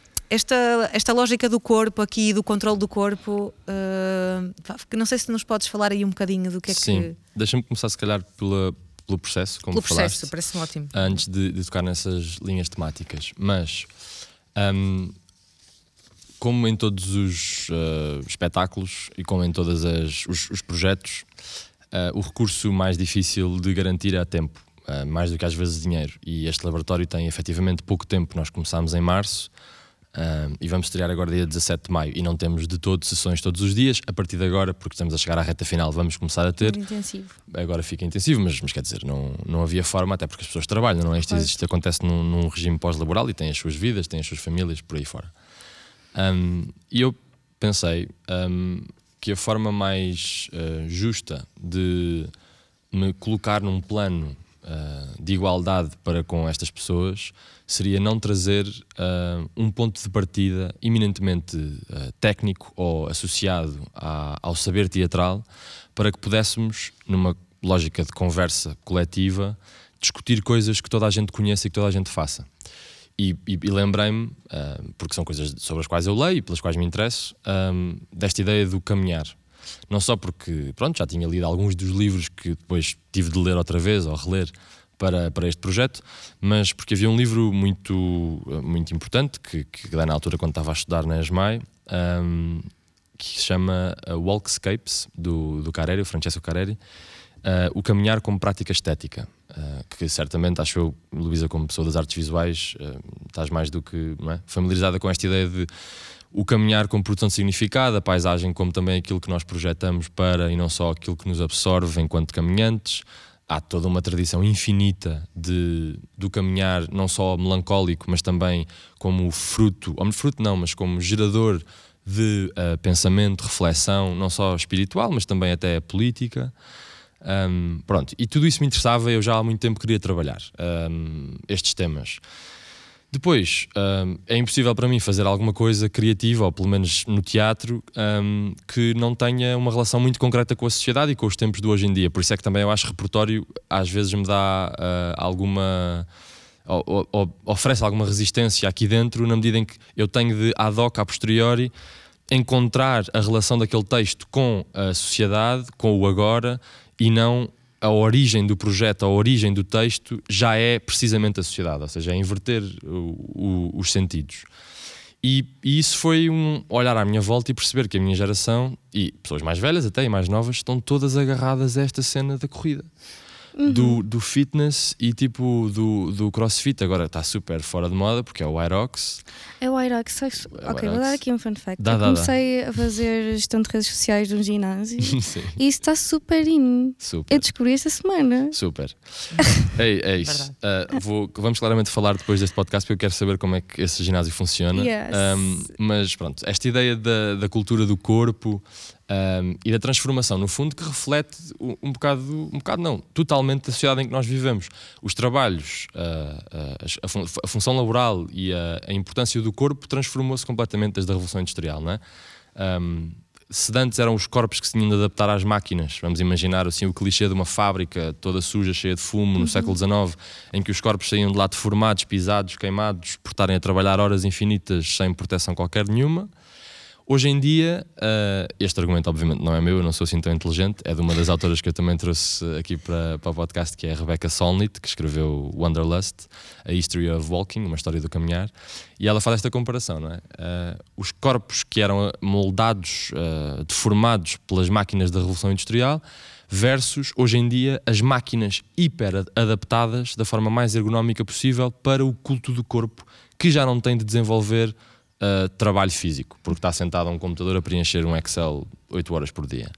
esta, esta lógica do corpo aqui, do controle do corpo, uh, não sei se nos podes falar aí um bocadinho do que é Sim, que. deixa-me começar se calhar pela, pelo processo, como Pelo processo, falaste, parece-me ótimo. antes de, de tocar nessas linhas temáticas. Mas, um, como em todos os uh, espetáculos e como em todos os, os projetos, uh, o recurso mais difícil de garantir é a tempo, uh, mais do que às vezes dinheiro. E este laboratório tem efetivamente pouco tempo. Nós começámos em março uh, e vamos estrear agora dia dezassete de maio. E não temos de todo sessões todos os dias. A partir de agora, porque estamos a chegar à reta final, vamos começar a ter. Muito intensivo. Agora fica intensivo, mas, mas quer dizer, não, não havia forma, até porque as pessoas trabalham, não é? Isto, Claro. isto acontece num, num regime pós-laboral e têm as suas vidas, têm as suas famílias, por aí fora. Um, e eu pensei um, que a forma mais uh, justa de me colocar num plano uh, de igualdade para com estas pessoas seria não trazer uh, um ponto de partida eminentemente uh, técnico ou associado a, ao saber teatral, para que pudéssemos, numa lógica de conversa coletiva, discutir coisas que toda a gente conheça e que toda a gente faça. E, e, e lembrei-me, uh, porque são coisas sobre as quais eu leio e pelas quais me interesso, um, desta ideia do caminhar. Não só porque, pronto, já tinha lido alguns dos livros que depois tive de ler outra vez ou reler para, para este projeto, mas porque havia um livro muito, muito importante que, que dei na altura quando estava a estudar na ESMAI, um, que se chama Walkscapes, do, do Careri, o Francesco Careri, uh, o caminhar como prática estética. Uh, que certamente, acho eu, Luísa, como pessoa das artes visuais, uh, estás mais do que, não é, familiarizada com esta ideia de o caminhar como produção de significado, a paisagem como também aquilo que nós projetamos para, e não só aquilo que nos absorve enquanto caminhantes. Há toda uma tradição infinita de, do caminhar, não só melancólico, mas também como fruto, ou fruto não, mas como gerador de uh, pensamento, reflexão, não só espiritual, mas também até política. Um, pronto, e tudo isso me interessava, eu já há muito tempo queria trabalhar um, estes temas. Depois, um, é impossível para mim fazer alguma coisa criativa, ou pelo menos no teatro, um, que não tenha uma relação muito concreta com a sociedade e com os tempos de hoje em dia. Por isso é que também eu acho que repertório às vezes me dá uh, alguma... Ou, ou, oferece alguma resistência aqui dentro, na medida em que eu tenho de, ad hoc, a posteriori, encontrar a relação daquele texto com a sociedade, com o agora, e não a origem do projeto, a origem do texto já é precisamente a sociedade, ou seja, é inverter o, o, os sentidos. E, e isso foi um olhar à minha volta e perceber que a minha geração, e pessoas mais velhas até e mais novas, estão todas agarradas a esta cena da corrida. Uhum. Do, do fitness e tipo do, do crossfit. Agora está super fora de moda porque é o Irox. É o Irox. É ok, Irox. Vou dar aqui um fun fact. Dá, eu dá, comecei dá. a fazer gestão de redes sociais de um ginásio Sim. e isso está super in. Super. Eu descobri esta semana. Super. é, é isso. Uh, vou, vamos claramente falar depois deste podcast porque eu quero saber como é que esse ginásio funciona. Yes. Um, mas pronto, esta ideia da, da cultura do corpo um, e da transformação, no fundo, que reflete um, um bocado, um bocado não, totalmente da sociedade em que nós vivemos. Os trabalhos, uh, uh, a, fun- a função laboral e a, a importância do corpo transformou-se completamente desde a Revolução Industrial, não é? Um, se antes eram os corpos que se tinham de adaptar às máquinas, vamos imaginar assim, o clichê de uma fábrica toda suja, cheia de fumo, no uhum. século dezenove, em que os corpos saíam de lá deformados, pisados, queimados, por estarem a trabalhar horas infinitas sem proteção qualquer nenhuma. Hoje em dia, uh, este argumento obviamente não é meu, eu não sou assim tão inteligente, é de uma das autoras que eu também trouxe aqui para, para o podcast, que é a Rebecca Solnit, que escreveu Wanderlust, A History of Walking, uma história do caminhar, e ela faz esta comparação, não é? Uh, os corpos que eram moldados, uh, deformados pelas máquinas da Revolução Industrial, versus, hoje em dia, as máquinas hiper adaptadas da forma mais ergonómica possível para o culto do corpo, que já não tem de desenvolver Uh, trabalho físico, porque está sentado a um computador a preencher um Excel oito horas por dia.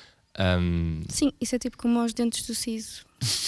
Um... Sim, isso é tipo como aos dentes do siso.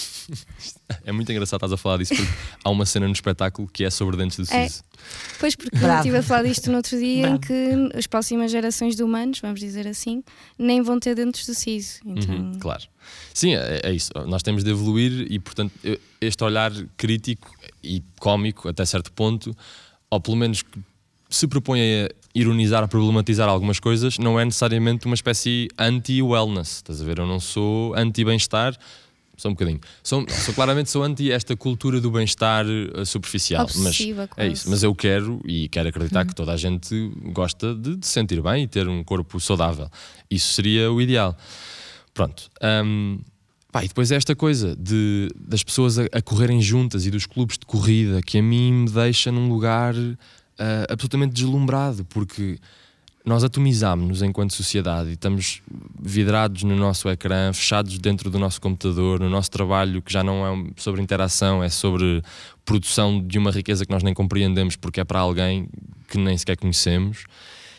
É muito engraçado estás a falar disso porque há uma cena no espetáculo que é sobre dentes do é. siso. Pois, porque Bravo. eu estive a falar disto no outro dia Bravo. em que as próximas gerações de humanos, vamos dizer assim, nem vão ter dentes do siso. Então... Uhum, claro. Sim, é, é isso. Nós temos de evoluir e, portanto, este olhar crítico e cómico até certo ponto, ou pelo menos se propõe a ironizar, a problematizar algumas coisas, não é necessariamente uma espécie anti-wellness. Estás a ver? Eu não sou anti-bem-estar, só um bocadinho. Sou, sou claramente sou anti esta cultura do bem-estar superficial. Obsessiva, mas é isso. Mas eu quero e quero acreditar hum. que toda a gente gosta de, de se sentir bem e ter um corpo saudável. Isso seria o ideal. Pronto. Um, pá, e depois é esta coisa de, das pessoas a, a correrem juntas e dos clubes de corrida que a mim me deixa num lugar Uh, absolutamente deslumbrado, porque nós atomizámos-nos enquanto sociedade e estamos vidrados no nosso ecrã, fechados dentro do nosso computador, no nosso trabalho que já não é sobre interação, é sobre produção de uma riqueza que nós nem compreendemos porque é para alguém que nem sequer conhecemos.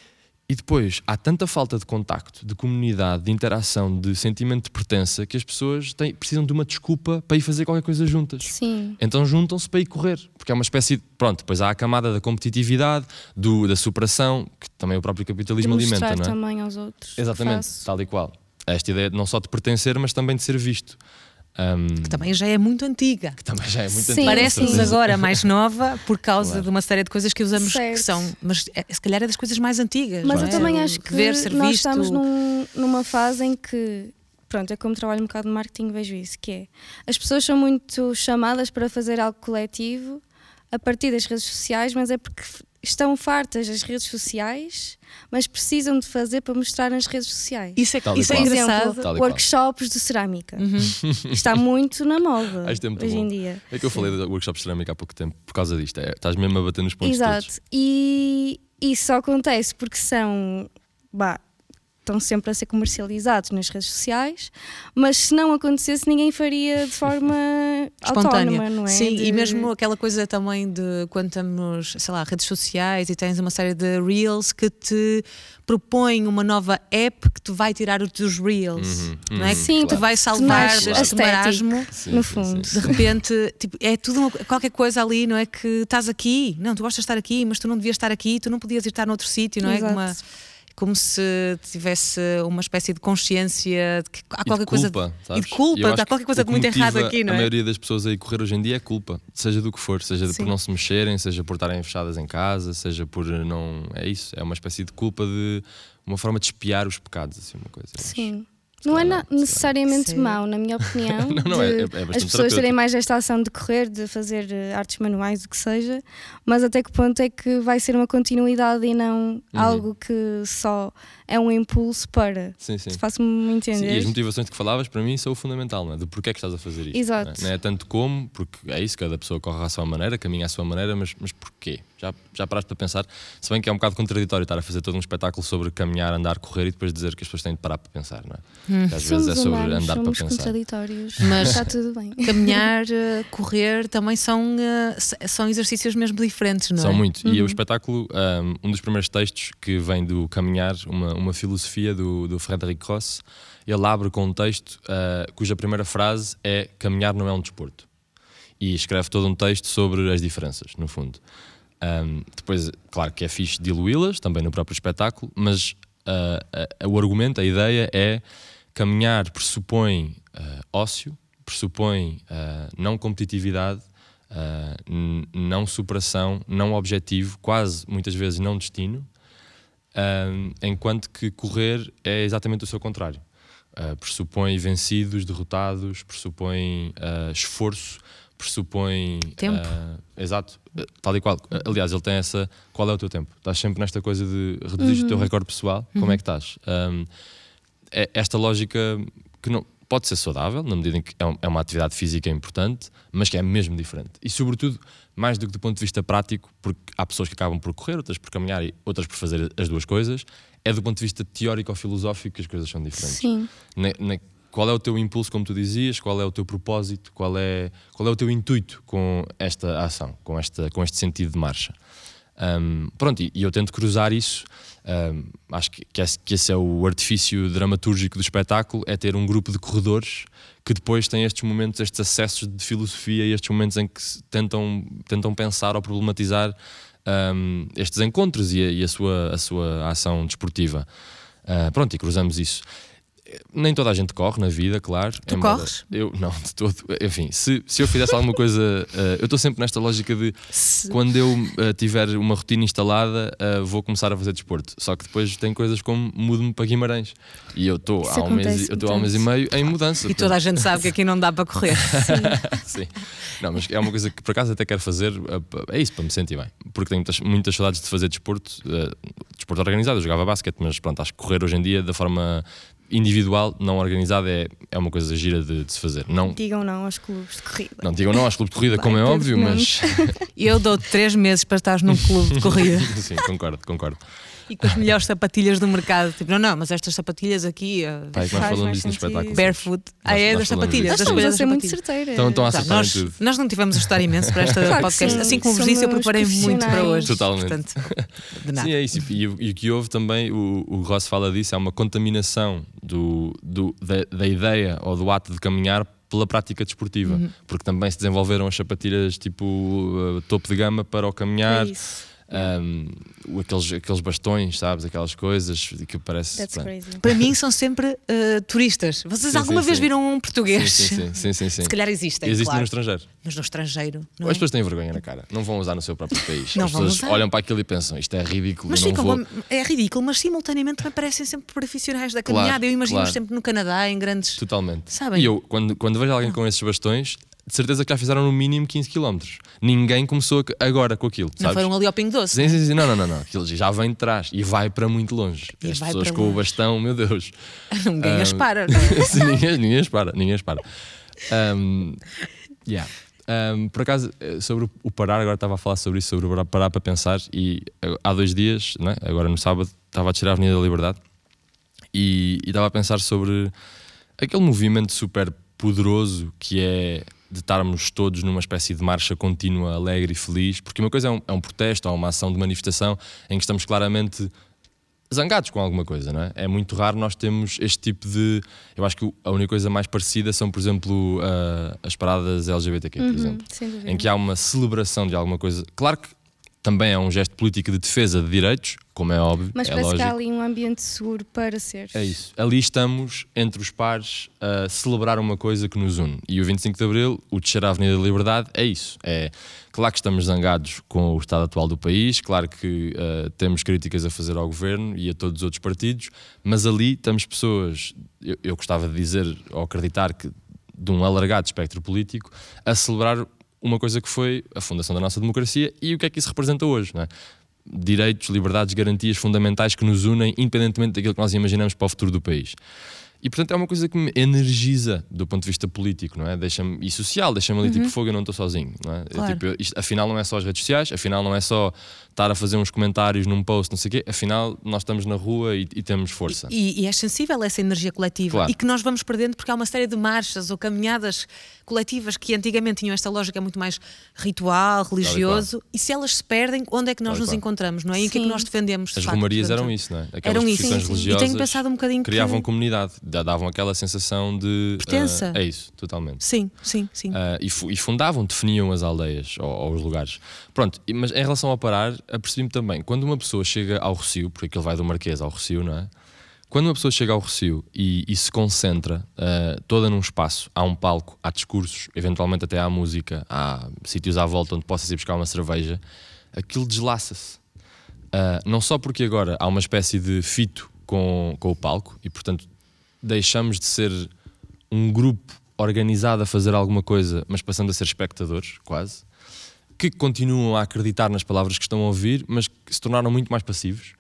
E depois há tanta falta de contacto, de comunidade, de interação, de sentimento de pertença, que as pessoas têm, precisam de uma desculpa para ir fazer qualquer coisa juntas. Sim. Então juntam-se para ir correr, porque é uma espécie de... Pronto, depois há a camada da competitividade, do, da superação, que também o próprio capitalismo de alimenta, mostrar não é? também aos outros. Exatamente, Faço. tal e qual. Esta ideia não só de pertencer, mas também de ser visto. Um, Que também já é muito antiga. que também já é muito Sim, antigo. Parece-nos sim. agora mais nova por causa Claro. de uma série de coisas que usamos Certo. que são, mas é, se calhar é das coisas mais antigas. Mas não eu é? também O acho que ver, ser nós visto. estamos num- numa fase em que, pronto, é como trabalho um bocado de marketing, vejo isso, que é, as pessoas são muito chamadas para fazer algo coletivo a partir das redes sociais, mas é porque f- estão fartas das redes sociais, mas precisam de fazer para mostrar nas redes sociais. Isso é, Tal e isso é qual. Por engraçado. exemplo, Tal e qual. workshops de cerâmica. Uhum. Está muito na moda Ah, isto é muito hoje bom. em dia. É que eu falei do workshop de cerâmica há pouco tempo, por causa disto. É, estás mesmo a bater nos pontos Exato. todos. E isso só acontece porque são, bah, estão sempre a ser comercializados nas redes sociais, mas se não acontecesse ninguém faria de forma Espontânea. autónoma, não é? Sim, De- e mesmo aquela coisa também de quando estamos, sei lá, redes sociais e tens uma série de reels que te propõem uma nova app que te vai tirar os teus reels, Uhum, não é? uhum, Sim, te claro. vai salvar Tornar deste estético. marasmo. Sim, no sim, fundo. sim. De repente, tipo, é tudo uma- qualquer coisa ali, não é? Que estás aqui, não, tu gostas de estar aqui, mas tu não devias estar aqui, tu não podias ir estar noutro sítio, não é? Exato. Uma- como se tivesse uma espécie de consciência de que há E qualquer de coisa culpa, e sabes? de culpa, Eu acho há qualquer que coisa o de que muito errado motiva aqui, não a é? maioria das pessoas a ir correr hoje em dia é culpa, seja do que for, seja Sim. por não se mexerem, seja por estarem fechadas em casa, seja por não. É isso, é uma espécie de culpa, de uma forma de espiar os pecados, assim, uma coisa. eu acho. Sim. Não é na- necessariamente Sim. mau, na minha opinião, Não, não, é- de é- é bastante as pessoas terapêutico. terem mais esta ação de correr, de fazer eh, artes manuais, o que seja, mas até que ponto é que vai ser uma continuidade e não algo que só é um impulso para. Sim, sim. Se faço-me Sim, entender. e as motivações de que falavas, para mim, são o fundamental, não é? De porquê é que estás a fazer isto. Exato. Não é? Não é tanto como, porque é isso, cada pessoa corre à sua maneira, caminha à sua maneira, mas, mas porquê? Já, já paraste para pensar? Se bem que é um bocado contraditório estar a fazer todo um espetáculo sobre caminhar, andar, correr e depois dizer que as pessoas têm de parar para pensar, não é? Que às vezes é Somos sobre humanos, andar para somos pensar. contraditórios, Mas- mas está tudo bem. Caminhar, eh, correr também são, eh, s- são exercícios mesmo diferentes, não é? São muito. Uhum. E o espetáculo, um, um dos primeiros textos que vem do Caminhar, uma, uma filosofia do, do Frederic Ross, ele abre com um texto uh, cuja primeira frase é: caminhar não é um desporto. E escreve todo um texto sobre as diferenças, no fundo. Um, depois, claro que é fixe diluí-las, também no próprio espetáculo, mas uh, uh, o argumento, a ideia é: caminhar pressupõe uh, ócio, pressupõe uh, não competitividade, uh, n- não superação, não objetivo, quase muitas vezes não destino, um, enquanto que correr é exatamente o seu contrário. Uh, pressupõe vencidos, derrotados, pressupõe uh, esforço, pressupõe Tempo. uh, exato, uh, tal e qual. Uh, aliás, ele tem essa: qual é o teu tempo? Estás sempre nesta coisa de reduzir o teu recorde pessoal. Como é que estás? Um, é esta lógica que não pode ser saudável, na medida em que é, um- é uma atividade física importante, mas que é mesmo diferente. E sobretudo, mais do que do ponto de vista prático, porque há pessoas que acabam por correr, outras por caminhar e outras por fazer as duas coisas, é do ponto de vista teórico ou filosófico que as coisas são diferentes. Sim. Na- na- qual é o teu impulso, como tu dizias, qual é o teu propósito, qual é, qual é o teu intuito com esta ação, com, esta, com este sentido de marcha. Um, pronto, e, e eu tento cruzar isso. Um, acho que, que, esse, que esse é o artifício dramatúrgico do espetáculo, é ter um grupo de corredores que depois têm estes momentos, estes acessos de filosofia e estes momentos em que se tentam, tentam pensar ou problematizar um, estes encontros e a, e a sua, a sua ação desportiva. Uh, pronto, e cruzamos isso. Nem toda a gente corre na vida, claro. Tu embora corres? Eu não, de todo. Enfim, se, se eu fizesse alguma coisa, uh, eu estou sempre nesta lógica de Se- quando eu uh, tiver uma rotina instalada, uh, vou começar a fazer desporto. Só que depois tem coisas como mudo-me para Guimarães. E eu estou Isso há um mês, acontece eu estou há um mês e meio em mudança. E toda a gente sabe que aqui não dá para correr. Sim. Não, mas é uma coisa que por acaso até quero fazer, é isso, para me sentir bem. Porque tenho muitas, muitas saudades de fazer desporto, uh, desporto organizado. Eu jogava basquete, mas pronto, acho que correr hoje em dia, da forma individual, não organizada, é, é uma coisa gira de, de se fazer. Não, Digam não aos clubes de corrida. não digam não aos clubes de corrida, Vai, como é Pedro óbvio, mas. Eu dou três meses para estar num clube de corrida. Sim, concordo, concordo. E com as melhores sapatilhas do mercado. Tipo, não, não, mas estas sapatilhas aqui. Uh, Pai, que nós falamos disso no espetáculo. Barefoot. Ah, é nós das falamos sapatilhas. Nós Das estamos a escolhas ser das muito sapatilhas. certeiras. Então, estão a Tá, acertar em nós, tudo. nós não tivemos a estudar imenso para esta Claro que podcast. sim. Assim como vos disse, eu Somos preparei muito para hoje. Totalmente. Portanto, de nada. Sim, é isso. E, o- e o que houve também, o, o Ross fala disso, é uma contaminação do, do, da, da ideia ou do ato de caminhar pela prática desportiva. Uhum. Porque também se desenvolveram as sapatilhas tipo uh, topo de gama para o caminhar. É isso. Um, o- aqueles, aqueles bastões, sabes? Aquelas coisas que parece. That's pronto. crazy. Para mim são sempre uh, turistas. Vocês Sim, alguma sim, vez sim. viram um português? Sim, sim, sim, sim, sim. Se calhar existem, Existem claro. no estrangeiro. Mas no estrangeiro, não As é? pessoas têm vergonha na cara. Não vão usar no seu próprio país. Não As vão pessoas usar. olham para aquilo e pensam, isto é ridículo, Mas eu não ficam, vou. é ridículo, mas simultaneamente também parecem sempre profissionais da Claro, caminhada. Eu imagino claro. sempre no Canadá, em grandes. Totalmente. Sabem? E eu, quando, quando vejo alguém com esses bastões, de certeza que já fizeram no mínimo quinze quilómetros. Ninguém começou a- agora com aquilo, Não sabes? foram ali ao Pingo Doce. Sim, sim, sim. Não, não, não, não. Aquilo já vem de trás e vai para muito longe. E As vai pessoas para com o longe. bastão, meu Deus. Ninguém Ah, as para, não é? Sim, ninguém, ninguém as para, ninguém as para. Um, yeah. Um, por acaso, eh, sobre o- o parar, agora estava a falar sobre isso, sobre o parar- parar para pensar, e eh, há dois dias, não é? Agora no sábado, estava a descer a Avenida da Liberdade e, e estava a pensar sobre aquele movimento super poderoso que é de estarmos todos numa espécie de marcha contínua, alegre e feliz, porque uma coisa é um, é um protesto, ou uma ação de manifestação em que estamos claramente zangados com alguma coisa, não é? É muito raro nós termos este tipo de... Eu acho que a única coisa mais parecida são, por exemplo, uh, as paradas L G B T Q, por Uhum, exemplo, sem dúvida. em que há uma celebração de alguma coisa. Claro que também é um gesto político de defesa de direitos, como é óbvio, Mas é parece lógico. que há ali um ambiente seguro para ser. É isso. Ali estamos, entre os pares, a celebrar uma coisa que nos une. E o vinte e cinco de Abril, o descer à Avenida da Liberdade, é isso. É claro que estamos zangados com o estado atual do país, claro que uh, temos críticas a fazer ao governo e a todos os outros partidos, mas ali estamos pessoas, eu, eu gostava de dizer ou acreditar que de um alargado espectro político, a celebrar uma coisa que foi a fundação da nossa democracia e o que é que isso representa hoje, não é? Direitos, liberdades, garantias fundamentais que nos unem, independentemente daquilo que nós imaginamos para o futuro do país. E portanto é uma coisa que me energiza do ponto de vista político, não é? Deixa-me, e social, deixa-me ali tipo fogo, eu não estou sozinho, não é? Claro. Tipo, isto, afinal não é só as redes sociais, afinal não é só estar a fazer uns comentários num post, não sei o quê, afinal nós estamos na rua e, e temos força. E, e é sensível essa energia coletiva. Claro. E que nós vamos perdendo porque há uma série de marchas ou caminhadas coletivas que antigamente tinham esta lógica muito mais ritual, religioso. E se elas se perdem, onde é que nós Tal e nos qual. encontramos, não é? E o que é que Sim. nós defendemos? de As facto? romarias Portanto, eram isso, não é? Aquelas eram isso, profissões sim, sim. religiosas E tenho pensado um bocadinho que- criavam comunidade, da- davam aquela sensação de... Pertença. ah, é isso, totalmente. Sim, sim, sim. Ah, e, fu- e fundavam, definiam as aldeias ou, ou os lugares. Pronto, e- mas em relação ao parar, apercebi-me também, quando uma pessoa chega ao Rossio, porque aquilo vai do Marquês ao Rossio, não é? Quando uma pessoa chega ao Rossio e, e se concentra ah, toda num espaço, há um palco, há discursos, eventualmente até há música, há sítios à volta onde possas ir buscar uma cerveja, aquilo deslaça-se. Ah, não só porque agora há uma espécie de fito com, com o palco e, portanto, deixamos de ser um grupo organizado a fazer alguma coisa, mas passando a ser espectadores, quase, que continuam a acreditar nas palavras que estão a ouvir, mas que se tornaram muito mais passivos.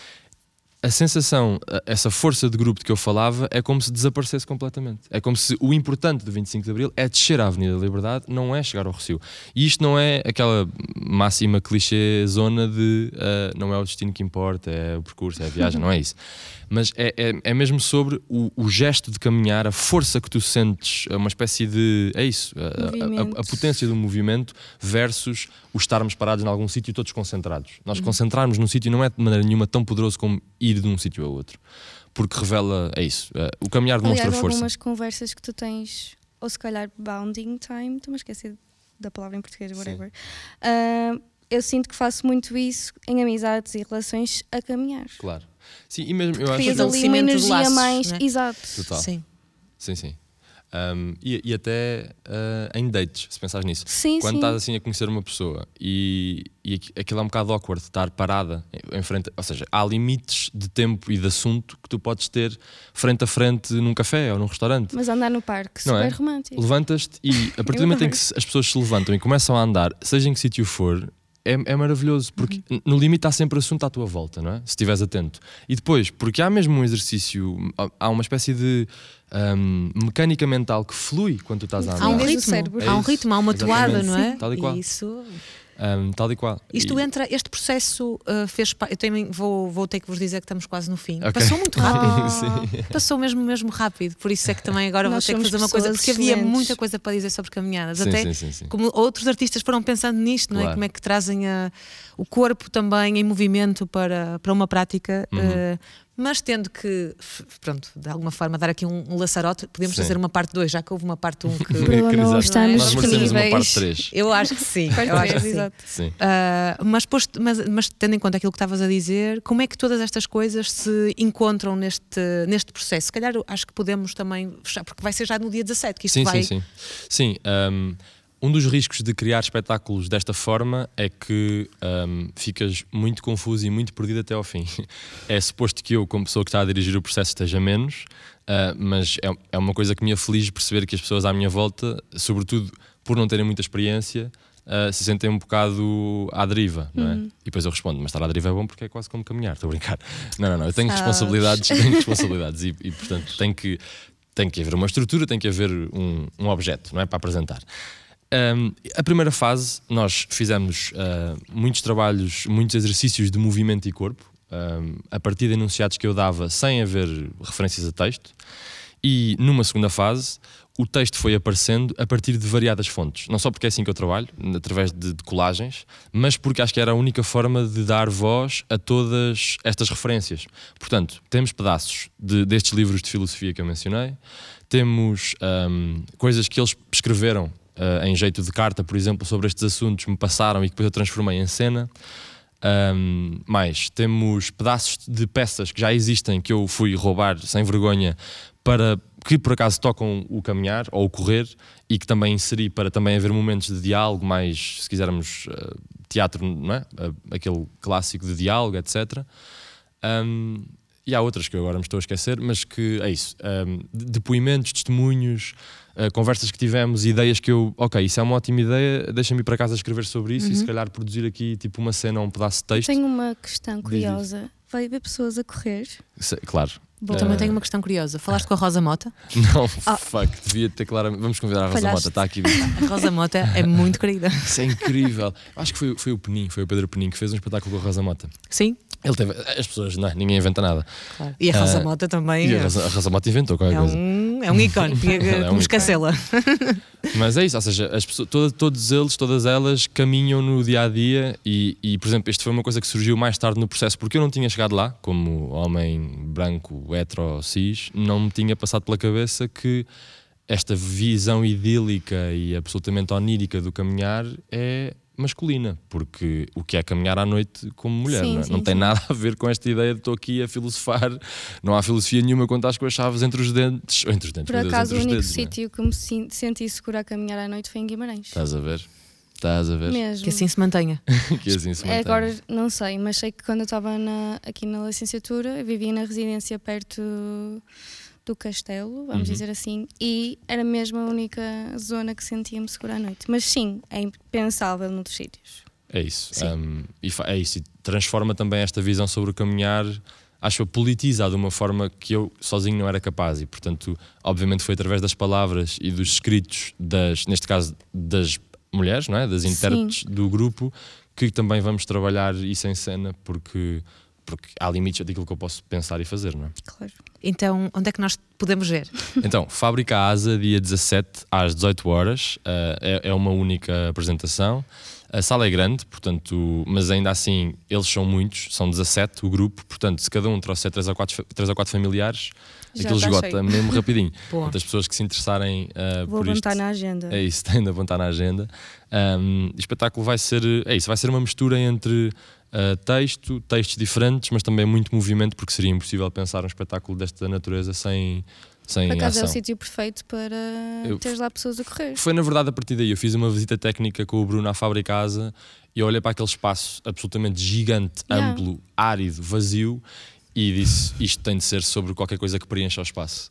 A sensação, a- essa força de grupo de que eu falava, é como se desaparecesse completamente. É como se o importante do vinte e cinco de Abril é descer à Avenida da Liberdade, não é chegar ao Rossio. E isto não é aquela máxima clichê zona de uh, não é o destino que importa, é o percurso, é a viagem, não é isso. Mas é, é, é mesmo sobre o, o gesto de caminhar, a força que tu sentes, uma espécie de... É isso, a- a, a, Movimento. a potência do movimento versus o estarmos parados em algum sítio todos concentrados. Nós concentrarmos num sítio não é de maneira nenhuma tão poderoso como ir de um sítio a outro. Porque revela, é isso, uh, o caminhar demonstra Aliás, força. algumas conversas que tu tens, ou se calhar bounding time, estou-me a esquecer da palavra em português, whatever. Ah, eu sinto que faço muito isso em amizades e relações a caminhar. Claro. Sim, e mesmo eu acho Crias que... ali uma Estabelecimento de energia laços, mais. né? Exato. Total. Sim. Sim, sim. Um, e, e até uh, em dates, se pensares nisso. Sim, Quando sim. estás assim a conhecer uma pessoa e, e aqu- aquilo é um bocado awkward, estar parada em, em frente, ou seja, há limites de tempo e de assunto que tu podes ter frente a frente num café ou num restaurante. Mas andar no parque, Não super é? romântico. Levantas-te e a partir do momento em que se- as pessoas se levantam e começam a andar, seja em que sítio for, é, é maravilhoso, porque Uhum. no limite há sempre assunto à tua volta, não é? Se estiveres atento. E depois, porque há mesmo um exercício, há- há uma espécie de hum, mecânica mental que flui quando tu estás a andar. Há um Desde o ritmo, cérebro. há um É isso. ritmo, há uma toada, Exatamente. não é? Sim, tal e qual. isso Um, tal e qual. Isto e... entra, este processo uh, fez parte. Eu também vou, vou ter que vos dizer que estamos quase no fim. Okay. Passou muito rápido. Sim. Passou mesmo, mesmo rápido. Por isso é que também agora vou Nós ter que somos fazer uma coisa, porque havia excelentes. muita coisa para dizer sobre caminhadas. Sim, Até sim, sim, sim. como outros artistas foram pensando nisto, não é? Claro. Como é que trazem a, o corpo também em movimento para, para uma prática. Uhum. Uh, mas tendo que, pronto, de alguma forma dar aqui um, um laçarote, podemos Sim. fazer uma parte dois, já que houve uma parte um que. Bruno, estamos Nós merecemos uma parte disponíveis. três. Eu acho que sim. Parte eu acho três, que sim. exato. Sim. Uh, mas, posto, mas, mas tendo em conta aquilo que estavas a dizer, como é que todas estas coisas se encontram neste, neste processo? Se calhar acho que podemos também fechar, porque vai ser já no dia dezassete que isto Sim, vai. sim, sim. Sim, um, um dos riscos de criar espetáculos desta forma é que um, ficas muito confuso e muito perdido até ao fim. É suposto que eu, como pessoa que está a dirigir o processo, esteja menos, uh, mas é, é uma coisa que me aflige perceber que as pessoas à minha volta, sobretudo por não terem muita experiência, uh, se sentem um bocado à deriva, não é? Uhum. E depois eu respondo, mas estar à deriva é bom porque é quase como caminhar, estou a brincar. Não, não, não, eu tenho Sabes. responsabilidades, tenho responsabilidades e, e portanto tem que, tem que haver uma estrutura, tem que haver um, um objeto, não é? Para apresentar. Um, a primeira fase, nós fizemos uh, muitos trabalhos, muitos exercícios de movimento e corpo, um, a partir de enunciados que eu dava sem haver referências a texto, e numa segunda fase o texto foi aparecendo a partir de variadas fontes, não só porque é assim que eu trabalho, através de, de colagens, mas porque acho que era a única forma de dar voz a todas estas referências. Portanto, temos pedaços de, destes livros de filosofia que eu mencionei, temos um, coisas que eles escreveram Uh, em jeito de carta, por exemplo, sobre estes assuntos, me passaram e que depois eu transformei em cena. Um, mais, temos pedaços de peças que já existem que eu fui roubar sem vergonha para que por acaso tocam o caminhar ou o correr e que também inseri para também haver momentos de diálogo, mais, se quisermos, uh, teatro, não é? Uh, aquele clássico de diálogo, etcétera. Um, e há outras que eu agora me estou a esquecer, mas que é isso. Um, depoimentos, testemunhos, Uh, conversas que tivemos, ideias que eu, ok, isso é uma ótima ideia, deixa-me ir para casa escrever sobre isso, uhum. E se calhar produzir aqui tipo uma cena ou um pedaço de texto. Tenho uma questão curiosa. Vai haver pessoas a correr? Se, claro. Bom, também uh... tenho uma questão curiosa. Falaste com a Rosa Mota? Não, ah. fuck, devia ter claramente. Vamos convidar a Rosa Falhaste. Mota, está aqui. A Rosa Mota é muito querida. Isso é incrível. Acho que foi, foi o Penin, foi o Pedro Penin que fez um espetáculo com a Rosa Mota. Sim. Ele teve, as pessoas, não, ninguém inventa nada. Claro. E a Rosa uh, Mota também. E a Rosa, a Rosa Mota inventou qualquer é coisa. Um, é um ícone, é como um esquecê-la. Mas é isso, ou seja, as pessoas, todas, todos eles, todas elas caminham no dia a dia e, e, por exemplo, isto foi uma coisa que surgiu mais tarde no processo, porque eu não tinha chegado lá, como homem branco, hetero, cis, não me tinha passado pela cabeça que esta visão idílica e absolutamente onírica do caminhar é masculina, porque o que é caminhar à noite como mulher, sim, não, é? sim, não tem sim. nada a ver com esta ideia de estou aqui a filosofar, não há filosofia nenhuma quando estás com as chaves entre os dentes, ou entre os dentes, Por Deus, acaso o entre os único dedos, sítio que me sin- senti segura a caminhar à noite foi em Guimarães. Estás a ver? Estás a ver? Mesmo. Que assim se mantenha. Que assim se É, mantém. agora não sei, mas sei que quando eu estava na, aqui na licenciatura, eu vivia na residência perto do castelo, vamos Uhum. dizer assim, e era mesmo a única zona que sentia-me segura à noite. Mas sim, é impensável noutros sítios. É isso. Um, e fa- é isso. E transforma também esta visão sobre o caminhar, acho eu, politiza de uma forma que eu sozinho não era capaz. E, portanto, obviamente foi através das palavras e dos escritos, das, neste caso, das mulheres, não é? Das intérpretes Sim. do grupo, que também vamos trabalhar isso em cena, porque, porque há limites daquilo que eu posso pensar e fazer, não é? Claro. Então, onde é que nós podemos ver? Então, Fábrica Asa, dia dezassete às dezoito horas, uh, é, é uma única apresentação. A sala é grande, portanto, mas ainda assim eles são muitos, são dezassete o grupo, portanto, se cada um trouxer três ou quatro, três ou quatro familiares, Já aquilo está esgota cheio. mesmo rapidinho. Boa. Portanto, as pessoas que se interessarem uh, Vou por isto, apontar na agenda. é isso, têm de apontar na agenda. Um, o espetáculo vai ser, é isso, vai ser uma mistura entre uh, texto, textos diferentes, mas também muito movimento, porque seria impossível pensar um espetáculo desta natureza sem, sem Por acaso é o ação. sítio perfeito para Eu- teres lá pessoas a correr. Foi na verdade a partir daí, eu fiz uma visita técnica com o Bruno à Fábrica Asa e eu olhei para aquele espaço absolutamente gigante, Yeah. amplo, árido, vazio e disse, isto tem de ser sobre qualquer coisa que preencha o espaço.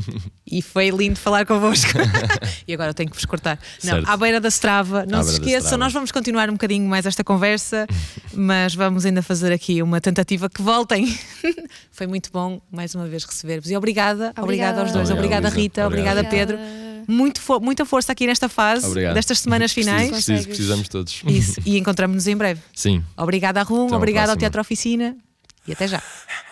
E foi lindo falar convosco. E agora eu tenho que vos cortar. Não, Certo. à beira da Strava, não À se beira da esqueçam, Strava. nós vamos continuar um bocadinho mais esta conversa, mas vamos ainda fazer aqui uma tentativa que voltem. Foi muito bom mais uma vez receber-vos. E obrigada, obrigada, Obrigada. aos dois, Obrigado, obrigada Luísa. Rita, Obrigado. obrigada Pedro. Obrigada. muito fo- muita força aqui nesta fase, Obrigado. destas semanas finais. Preciso, preciso, precisamos todos. Isso, e encontramos-nos em breve. Sim. Obrigada, Arrum, Até uma obrigada ao próxima. Teatro Oficina e até já.